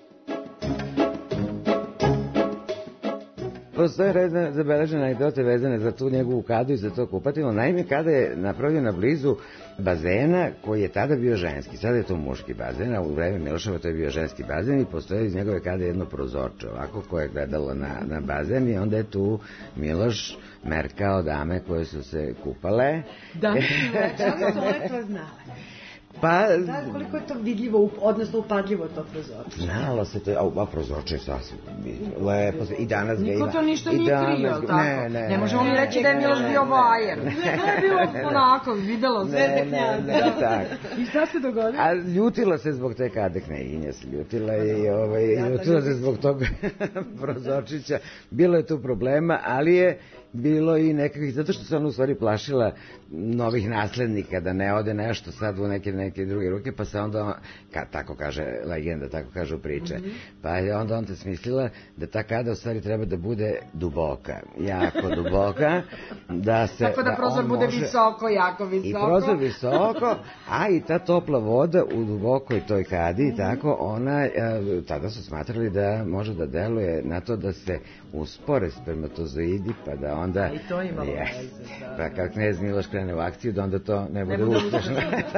[SPEAKER 9] Postoje razne zabeležene anegdote vezane za tu njegovu kadu i za to kupatilo. Naime, kada je napravljena blizu bazena koji je tada bio ženski, sada je to muški bazen, a u vreme Miloševa to je bio ženski bazen i postoje iz njegove kade jedno prozorče ovako koje je gledalo na, na bazen i onda je tu Miloš merkao dame koje su se kupale.
[SPEAKER 11] Da, da su lepo znale.
[SPEAKER 9] Pa...
[SPEAKER 11] Da, koliko je to vidljivo, odnosno upadljivo to prozorče?
[SPEAKER 9] Znalo se to, a prozorče je sasvim lepo, i danas ga ima.
[SPEAKER 8] Niko to ništa nije krio, tako? Ne, ne. Ne možemo mi reći da je Miloš bio vajer. Ne, je bilo onako, videlo se.
[SPEAKER 9] Ne, ne, ne, tako.
[SPEAKER 8] I šta se dogodilo?
[SPEAKER 9] A ljutila se zbog te Kade knjeginje, se ljutila i ovaj, ljutila se zbog tog prozorčića. Bilo je tu problema, ali je bilo i nekakvih, zato što se ona u stvari plašila novih naslednika, da ne ode nešto sad u neke, neke druge ruke, pa se onda, ka, tako kaže legenda, tako kažu priče, mm-hmm. pa je onda on te smislila da ta Kada u stvari treba da bude duboka, jako duboka, da se...
[SPEAKER 8] Tako da, da prozor bude može, visoko, jako visoko.
[SPEAKER 9] I prozor visoko, a i ta topla voda u dubokoj toj Kadi, mm-hmm. tako, ona, tada su smatrali da može da deluje na to da se uspore spermatozoidi, pa da onda...
[SPEAKER 8] I to imalo
[SPEAKER 9] yes.
[SPEAKER 8] veze, da.
[SPEAKER 9] Pa kako knez Miloš krene u akciju, da onda to ne bude uspešno.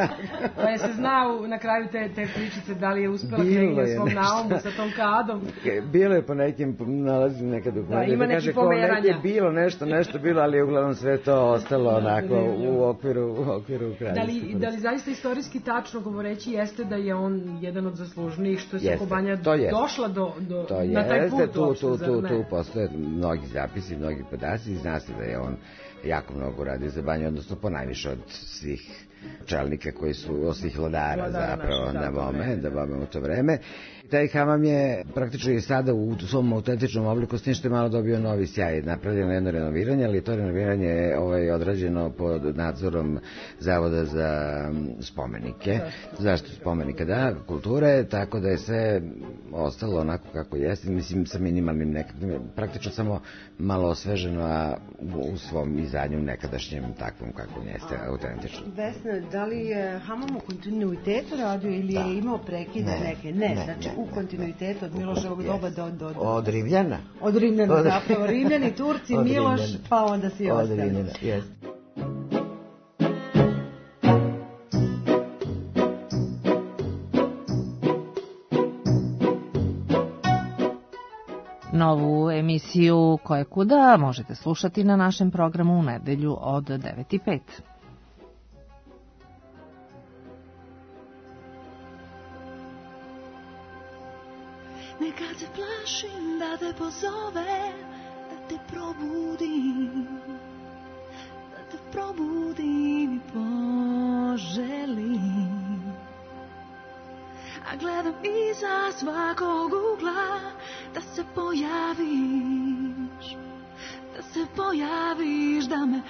[SPEAKER 8] Pa je se znao na kraju te, te pričice da li je uspela knjeginja svom naumu sa tom Kadom.
[SPEAKER 9] Bilo je po nekim, nalazim neka dokumente,
[SPEAKER 8] da, ima
[SPEAKER 9] da kaže kao neke bilo, nešto, nešto bilo, ali je uglavnom sve to ostalo onako u okviru, u okviru kraljevstva.
[SPEAKER 8] Da li, da li zaista istorijski tačno govoreći jeste da je on jedan od zaslužnijih što je Soko Banja došla do, do,
[SPEAKER 9] to
[SPEAKER 8] na taj put?
[SPEAKER 9] Tu, tu, tu, tu postoje mnogi zapisi, mnogi podaci i zna se da je on jako mnogo radio za Banju, odnosno ponajviše od svih čelnika koji su, od svih vladara zapravo na moment, da bavimo u to vreme. Taj hamam je praktično i sada u svom autentičnom obliku, s tim što je malo dobio novi sjaj. Napravljeno jedno renoviranje, ali to renoviranje je ovaj, odrađeno pod nadzorom Zavoda za spomenike, zaštitu spomenika, da, kulture, tako da je sve ostalo onako kako jeste, mislim sa minimalnim nekakvim, praktično samo malo osveženo, a u svom izdanju nekadašnjem takvom kakvom jeste autentično.
[SPEAKER 11] Vesna, da li je hamam u kontinuitetu radio ili da. je imao prekide ne, neke? Ne, ne znači ne. U kontinuitetu od Miloševog yes. doba do, do, do...
[SPEAKER 9] Od Rimljana.
[SPEAKER 11] Od Rimljana, od... zapravo. Rimljani, Turci, od Miloš, Rimljana. Pa onda svi
[SPEAKER 9] od
[SPEAKER 11] ostali. Od
[SPEAKER 9] Rimljana, jes.
[SPEAKER 2] Novu emisiju Ko je kuda možete slušati na našem programu u nedelju od devet i pet.
[SPEAKER 13] Nekad se plašim da te pozove, da te probudim, da te probudim i poželim. A gledam iza svakog ugla da se pojaviš, da se pojaviš, da me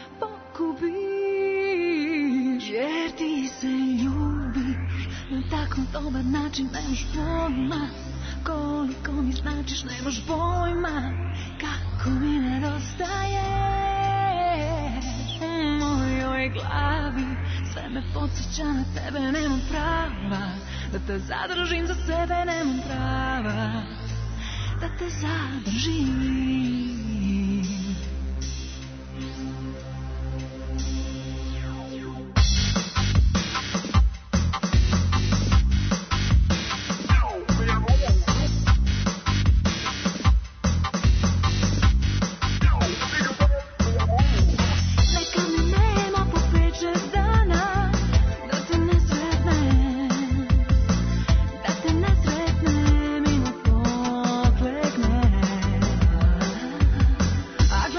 [SPEAKER 13] pokupiš. Jer ti se ljubiš na tako dobar način, nemaš pojma koliko mi značiš, nemaš pojma kako mi nedostaješ. U mojoj glavi sve me podsjeća na tebe, nemam prava da te zadržim za sebe, nemam prava da te zadržim. I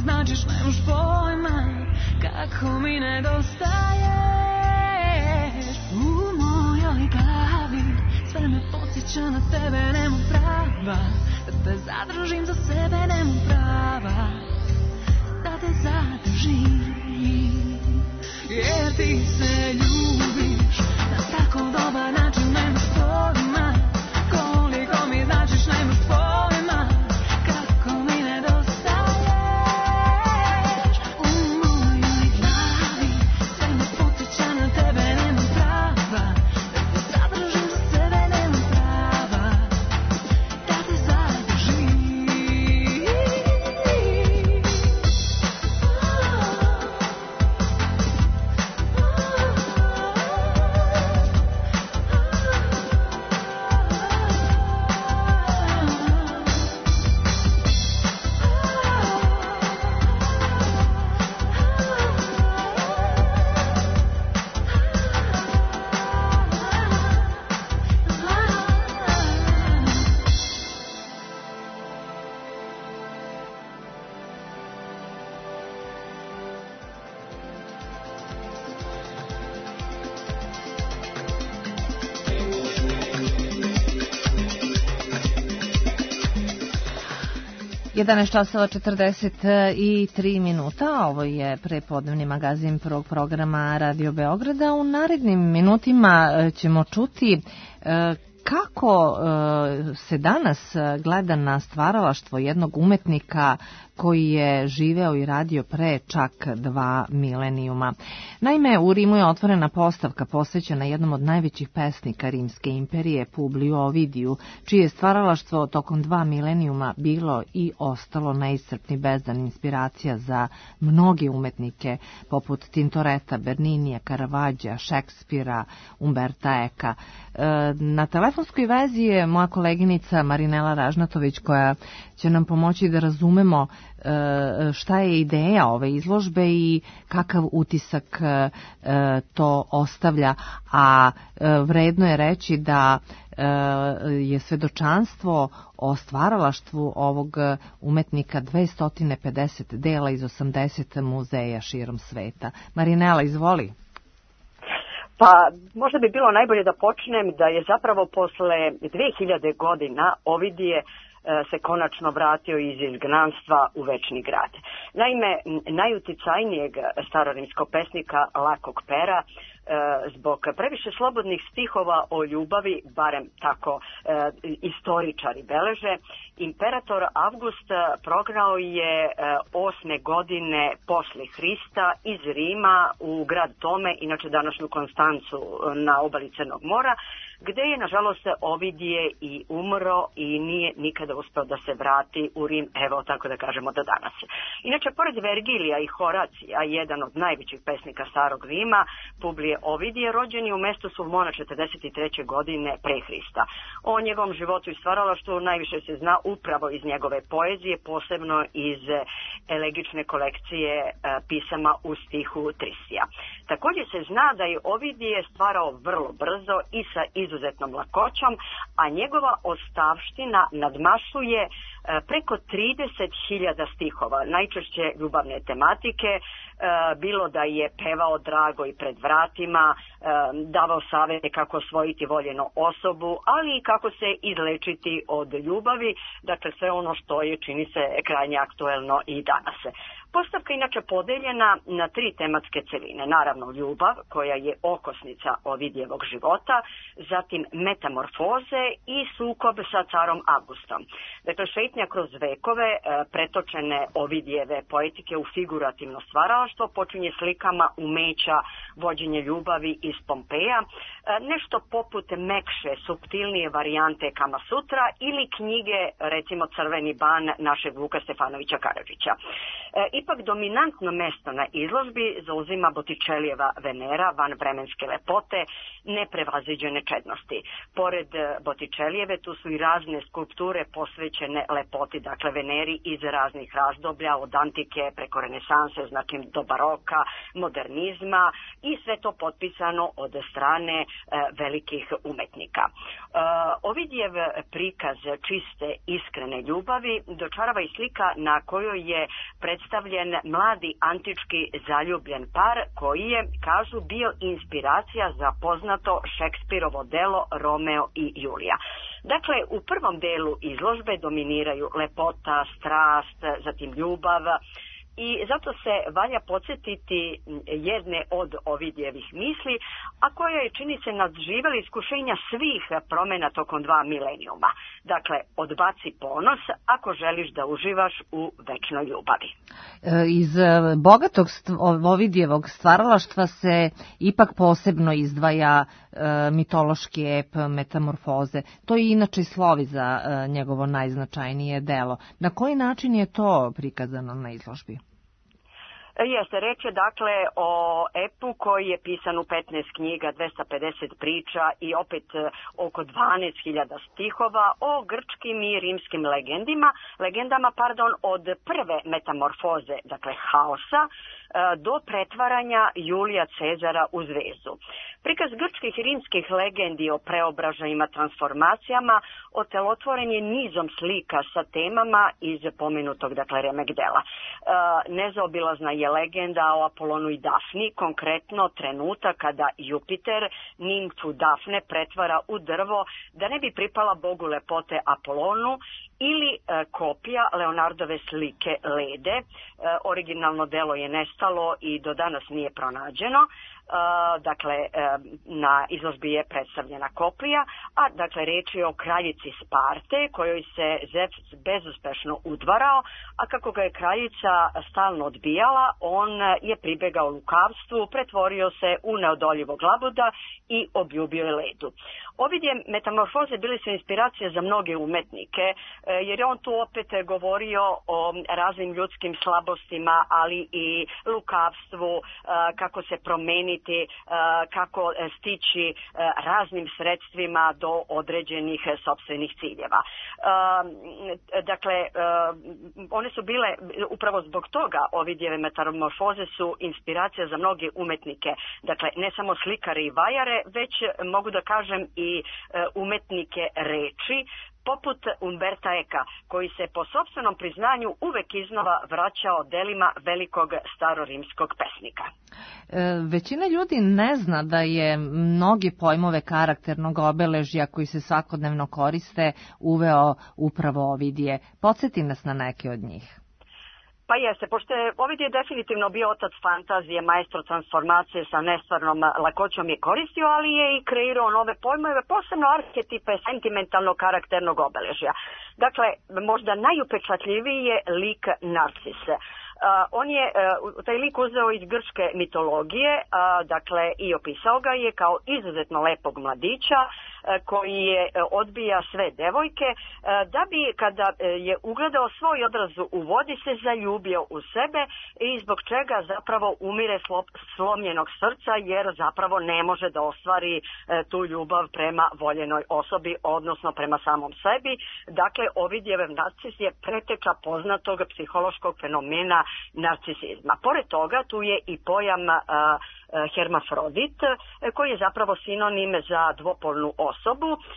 [SPEAKER 13] značiš, nemaš pojma kako mi nedostaješ. U mojoj glavi sve me podsjeća na tebe, nemam prava da te zadržim za sebe, nemam prava da te zadržim. Jer ti se ljubiš na tako dobar način, nemaš pojma koliko mi značiš, nemaš pojma kako mi nedostaješ. U mojoj glavi sve me podsjeća na tebe, nemam prava da te zadržim za sebe, nemam prava da te zadržim.
[SPEAKER 2] jedanaest časova četrdeset tri minuta, ovo je prepodnevni magazin prvog programa Radio Beograda. U narednim minutima ćemo čuti kako se danas gleda na stvaralaštvo jednog umetnika koji je živeo i radio pre čak dva milenijuma. Naime, u Rimu je otvorena postavka posvećena jednom od najvećih pesnika Rimske imperije, Publiju Ovidiju, čije stvaralaštvo tokom dva milenijuma bilo i ostalo neiscrpni bezdan inspiracija za mnoge umetnike poput Tintoreta, Berninija, Caravaggea, Šekspira, Umberta Eka. Na telefonskoj vezi je moja koleginica Marinela Ražnatović, koja će nam pomoći da razumemo šta je ideja ove izložbe i kakav utisak to ostavlja, a vredno je reći da je svedočanstvo o stvaralaštvu ovog umetnika dvesta pedeset dela iz osamdeset muzeja širom sveta. Marinela, izvoli.
[SPEAKER 1] Pa možda bi bilo najbolje da počnem da je zapravo posle dve hiljade godina Ovidije se konačno vratio iz izgnanstva u večni grad. Naime, najuticajnijeg starorimskog pesnika Lakog Pera, zbog previše slobodnih stihova o ljubavi, barem tako e, istoričari beleže, imperator Avgust prognao je e, osme godine posle Hrista iz Rima u grad Tome, inače današnju Konstancu na obali Crnog mora, gde je nažalost Ovidije i umro i nije nikada uspeo da se vrati u Rim, evo tako da kažemo do danas. Inače, pored Vergilija i Horacija, jedan od najvećih pesnika starog Rima, Publije Ovidije, rođen je u mestu Sulmona četrdeset treće godine pre Hrista. O njegovom životu i stvaralaštvu najviše se zna upravo iz njegove poezije, posebno iz elegične kolekcije pisama u stihu Trisija. Također se zna da je Ovidije stvarao vrlo brzo i sa izuzetnom lakoćom, a njegova ostavština nadmašuje preko trideset hiljada stihova, najčešće ljubavne tematike, bilo da je pevao drago i pred vratima, davao savete kako osvojiti voljenu osobu, ali i kako se izlečiti od ljubavi, dakle sve ono što je, čini se, krajnje aktuelno i danas. Postavka je inače podeljena na tri tematske celine. Naravno ljubav, koja je okosnica Ovidijevog života, zatim metamorfoze i sukob sa carom Avgustom. Dakle, šetnja kroz vekove, pretočene Ovidijeve poetike u figurativno stvaralaštvo, počinje slikama umeća vođenje ljubavi iz Pompeja, nešto poput mekše, suptilnije varijante Kama Sutra ili knjige, recimo Crveni ban našeg Vuka Stefanovića Karadžića. Ipak dominantno mesto na izložbi zauzima Botticellijeva Venera, van vremenske lepote, neprevaziđene čednosti. Pored Botticellijeve tu su i razne skulpture posvećene lepoti, dakle Veneri iz raznih razdoblja, od antike preko renesanse, znači do baroka, modernizma i sve to potpisano od strane e, velikih umetnika. E, Ovidijev prikaz čiste, iskrene ljubavi dočarava i slika na kojoj je predstavljena predstavljen mladi antički zaljubljen par koji je, kažu, bio inspiracija za poznato Šekspirovo delo Romeo i Julija. Dakle, u prvom delu izložbe dominiraju lepota, strast, zatim ljubav, i zato se valja podsjetiti jedne od Ovidijevih misli, a koja je, čini se, nadživjela iskušenja svih promjena tokom dva milenijuma. Dakle, odbaci ponos ako želiš da uživaš u večnoj ljubavi.
[SPEAKER 2] Iz bogatog Ovidijevog stvaralaštva se ipak posebno izdvaja mitološki ep Metamorfoze. To je inače slovi za njegovo najznačajnije delo. Na koji način je to prikazano na izložbi?
[SPEAKER 1] Jeste, reč je dakle o epu koji je pisan u petnaest knjiga, dvesta pedeset priča i opet oko dvanaest hiljada stihova o grčkim i rimskim legendima, legendama pardon, od prve metamorfoze, dakle haosa, do pretvaranja Julija Cezara u zvezdu. Prikaz grčkih i rimskih legendi o preobražajima, transformacijama otelotvoren je nizom slika sa temama iz pomenutog, dakle, remek dela. E, nezaobilazna je legenda o Apolonu i Dafni, konkretno trenutak kada Jupiter nimfu Dafne pretvara u drvo da ne bi pripala bogu lepote Apolonu, ili e, kopija Leonardove slike Lede. E, originalno delo je nestalo i do danas nije pronađeno. Uh, dakle, uh, na izložbi je predstavljena kopija, a dakle reč je o kraljici Sparte kojoj se Zevs bezuspešno udvarao, a kako ga je kraljica stalno odbijala, on je pribegao lukavstvu, pretvorio se u neodoljivog labuda i obljubio je Ledu. Ovidije metamorfoze bili su inspiracija za mnoge umetnike, jer je on tu opet govorio o raznim ljudskim slabostima, ali i lukavstvu, kako se promeniti, kako stići raznim sredstvima do određenih sopstvenih ciljeva. Dakle, one su bile, upravo zbog toga Ovidijeve metamorfoze su inspiracija za mnoge umetnike, dakle ne samo slikare i vajare, već mogu da kažem i umetnike reči, poput Umberta Eka, koji se po sopstvenom priznanju uvek iznova vraćao delima velikog starorimskog pesnika.
[SPEAKER 2] E, većina ljudi ne zna da je mnogi pojmove karakternog obeležja koji se svakodnevno koriste uveo upravo Ovidije. Podsjeti nas na neke od njih.
[SPEAKER 1] Pa jeste, pošto je Ovidije definitivno bio otac fantazije, maestro transformacije sa nestvarnom lakoćom je koristio, ali je i kreirao nove pojmove, posebno arhetipe sentimentalnog karakternog obeležja. Dakle, možda najupečatljiviji je lik Narcis. Uh, on je uh, taj lik uzeo iz grčke mitologije, uh, dakle i opisao ga je kao izuzetno lepog mladića uh, koji je uh, odbija sve devojke, uh, da bi kada uh, je ugledao svoj odraz u vodi se zaljubio u sebe i zbog čega zapravo umire slo, slomljenog srca, jer zapravo ne može da ostvari uh, tu ljubav prema voljenoj osobi, odnosno prema samom sebi. Dakle, Ovidijev Narcis je preteča poznatog psihološkog fenomena narcisizma. Pored toga, tu je i pojam uh, hermafrodit, koji je zapravo sinonim za dvopolnu osobu. Um,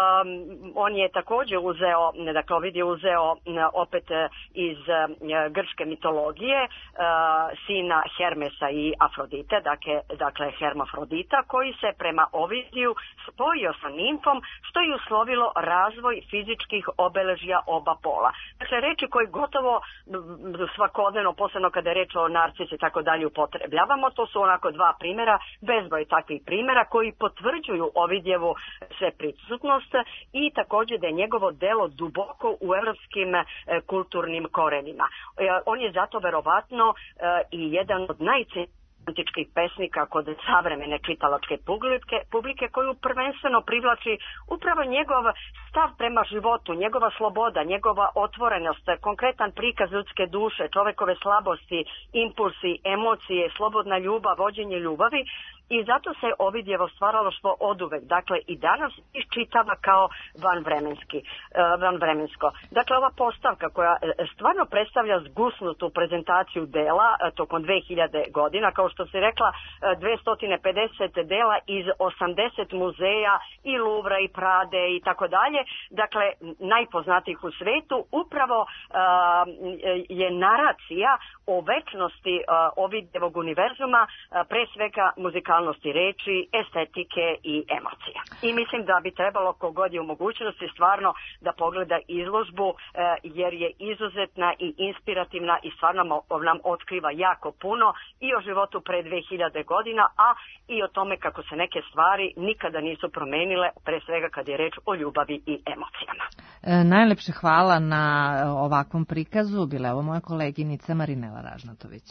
[SPEAKER 1] on je također uzeo, dakle Ovidije uzeo opet iz uh, grčke mitologije uh, sina Hermesa i Afrodite, dakle, dakle hermafrodita, koji se prema Ovidiju spojio sa nimfom, što je uslovilo razvoj fizičkih obeležja oba pola. Dakle, reči koje gotovo svakodnevno, posebno kada je reč o narcisi i tako dalje, upotrebljavamo, to su onako dva primjera, bezbroj takvih primjera koji potvrđuju Ovidijevu sveprisutnost i također da je njegovo delo duboko u evropskim e, kulturnim korenima. E, on je zato verovatno e, i jedan od najcenjenijih antičkih pesnika kod savremene čitalačke publike, publike koju prvenstveno privlači upravo njegov stav prema životu, njegova sloboda, njegova otvorenost, konkretan prikaz ljudske duše, čovekove slabosti, impulsi, emocije, slobodna ljubav, vođenje ljubavi. i zato se Ovidjevo stvaralaštvo oduvek, dakle i danas, iščitava kao vanvremenski, vanvremensko. Dakle, ova postavka koja stvarno predstavlja zgusnutu prezentaciju dela tokom dve hiljade godina, kao što si rekla, dvesta pedeset dela iz osamdeset muzeja i Luvra i Prade i tako dalje, dakle najpoznatijih u svetu, upravo uh, je naracija o večnosti uh, Ovidjevog univerzuma, uh, pre svega muzikalnosti reči, estetike i emocija. I mislim da bi trebalo kogod je u mogućnosti stvarno da pogleda izložbu, uh, jer je izuzetna i inspirativna i stvarno nam otkriva jako puno i o životu pre dve hiljade godina, a i o tome kako se neke stvari nikada nisu promenile, pre svega kad je reč o ljubavi i emocijama.
[SPEAKER 2] E, najlepše hvala na ovakvom prikazu. Bila je ovo moja koleginica Marinela Ražnatović.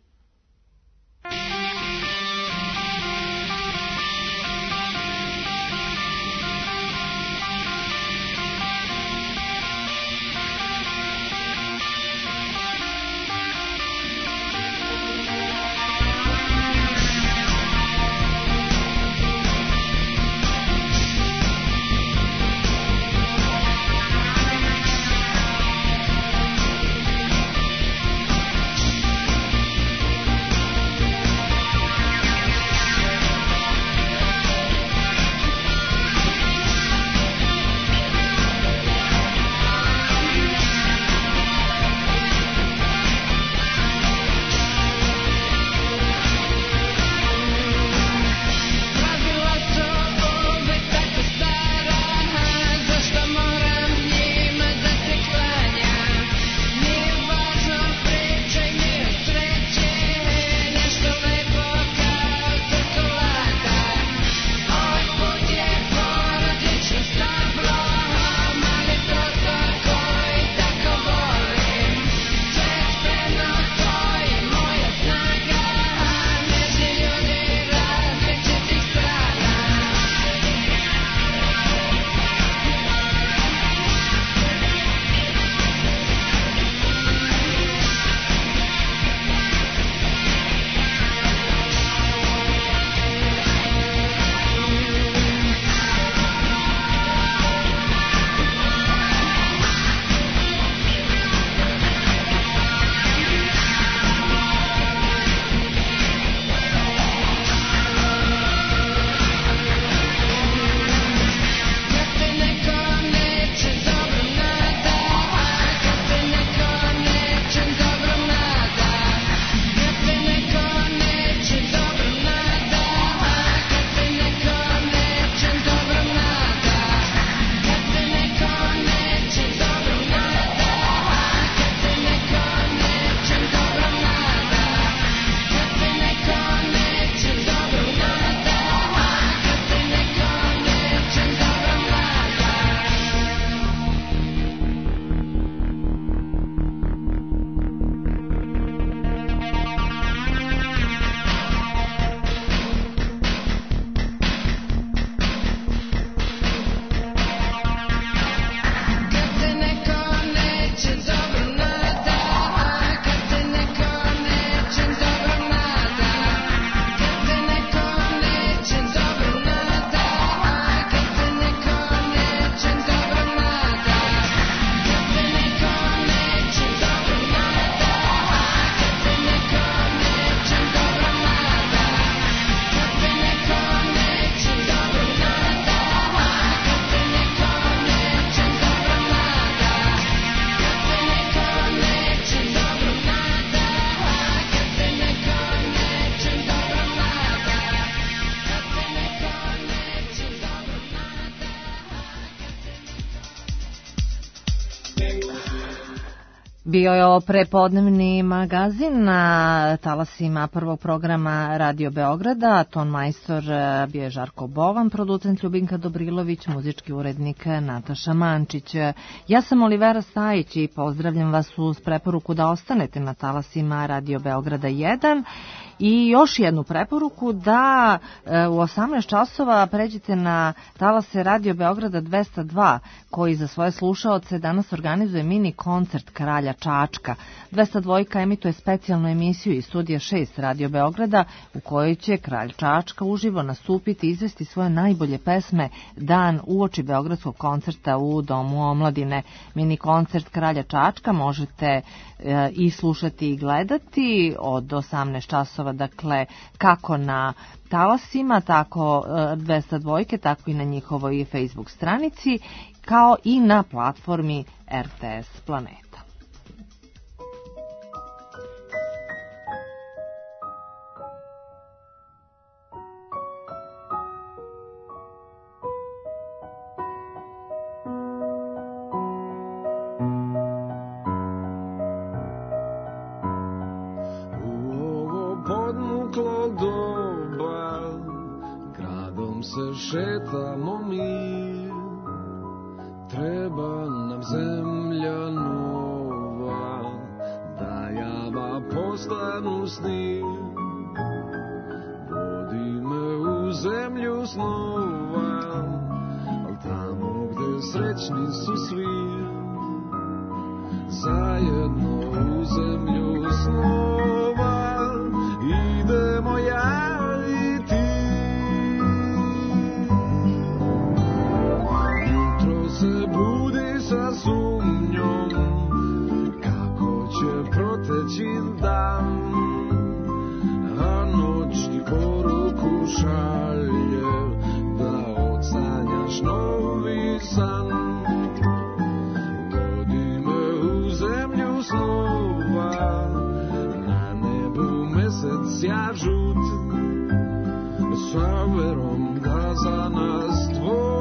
[SPEAKER 2] Bio je ovo prepodnevni magazin na talasima prvog programa Radio Beograda. Ton majstor bio je Žarko Bovan, producent Ljubinka Dobrilović, muzički urednik Nataša Mančić. Ja sam Olivera Stajić i pozdravljam vas uz preporuku da ostanete na talasima Radio Beograda jedan. I još jednu preporuku da e, u osamnaest časova pređete na talase Radio Beograda dvesta dva, koji za svoje slušaoce danas organizuje mini koncert Kralja Čačka. dvesta dva emituje specijalnu emisiju iz studija šest Radio Beograda u kojoj će kralj Čačka uživo nastupiti i izvesti svoje najbolje pesme dan uoči beogradskog koncerta u Domu omladine. Mini koncert kralja Čačka možete e, i slušati i gledati od osamnaest časova, dakle kako na talasima, tako dvesta dva, tako i na njihovoj Facebook stranici, kao i na platformi R T S Planeta.
[SPEAKER 6] Šetamo mi, treba nam zemlja nova, da java postanu sni. Vodi me u zemlju snova, al tamo gde srećni su svi, zajedno u zemlju snova, idemo ja. Se budi sa sumnjom kako će proteći dan, a noć ti poruku šalje da odsanjaš novi san. Vodi me u zemlju snova, na nebu mesec sja žut, sa verom da za nas tvoj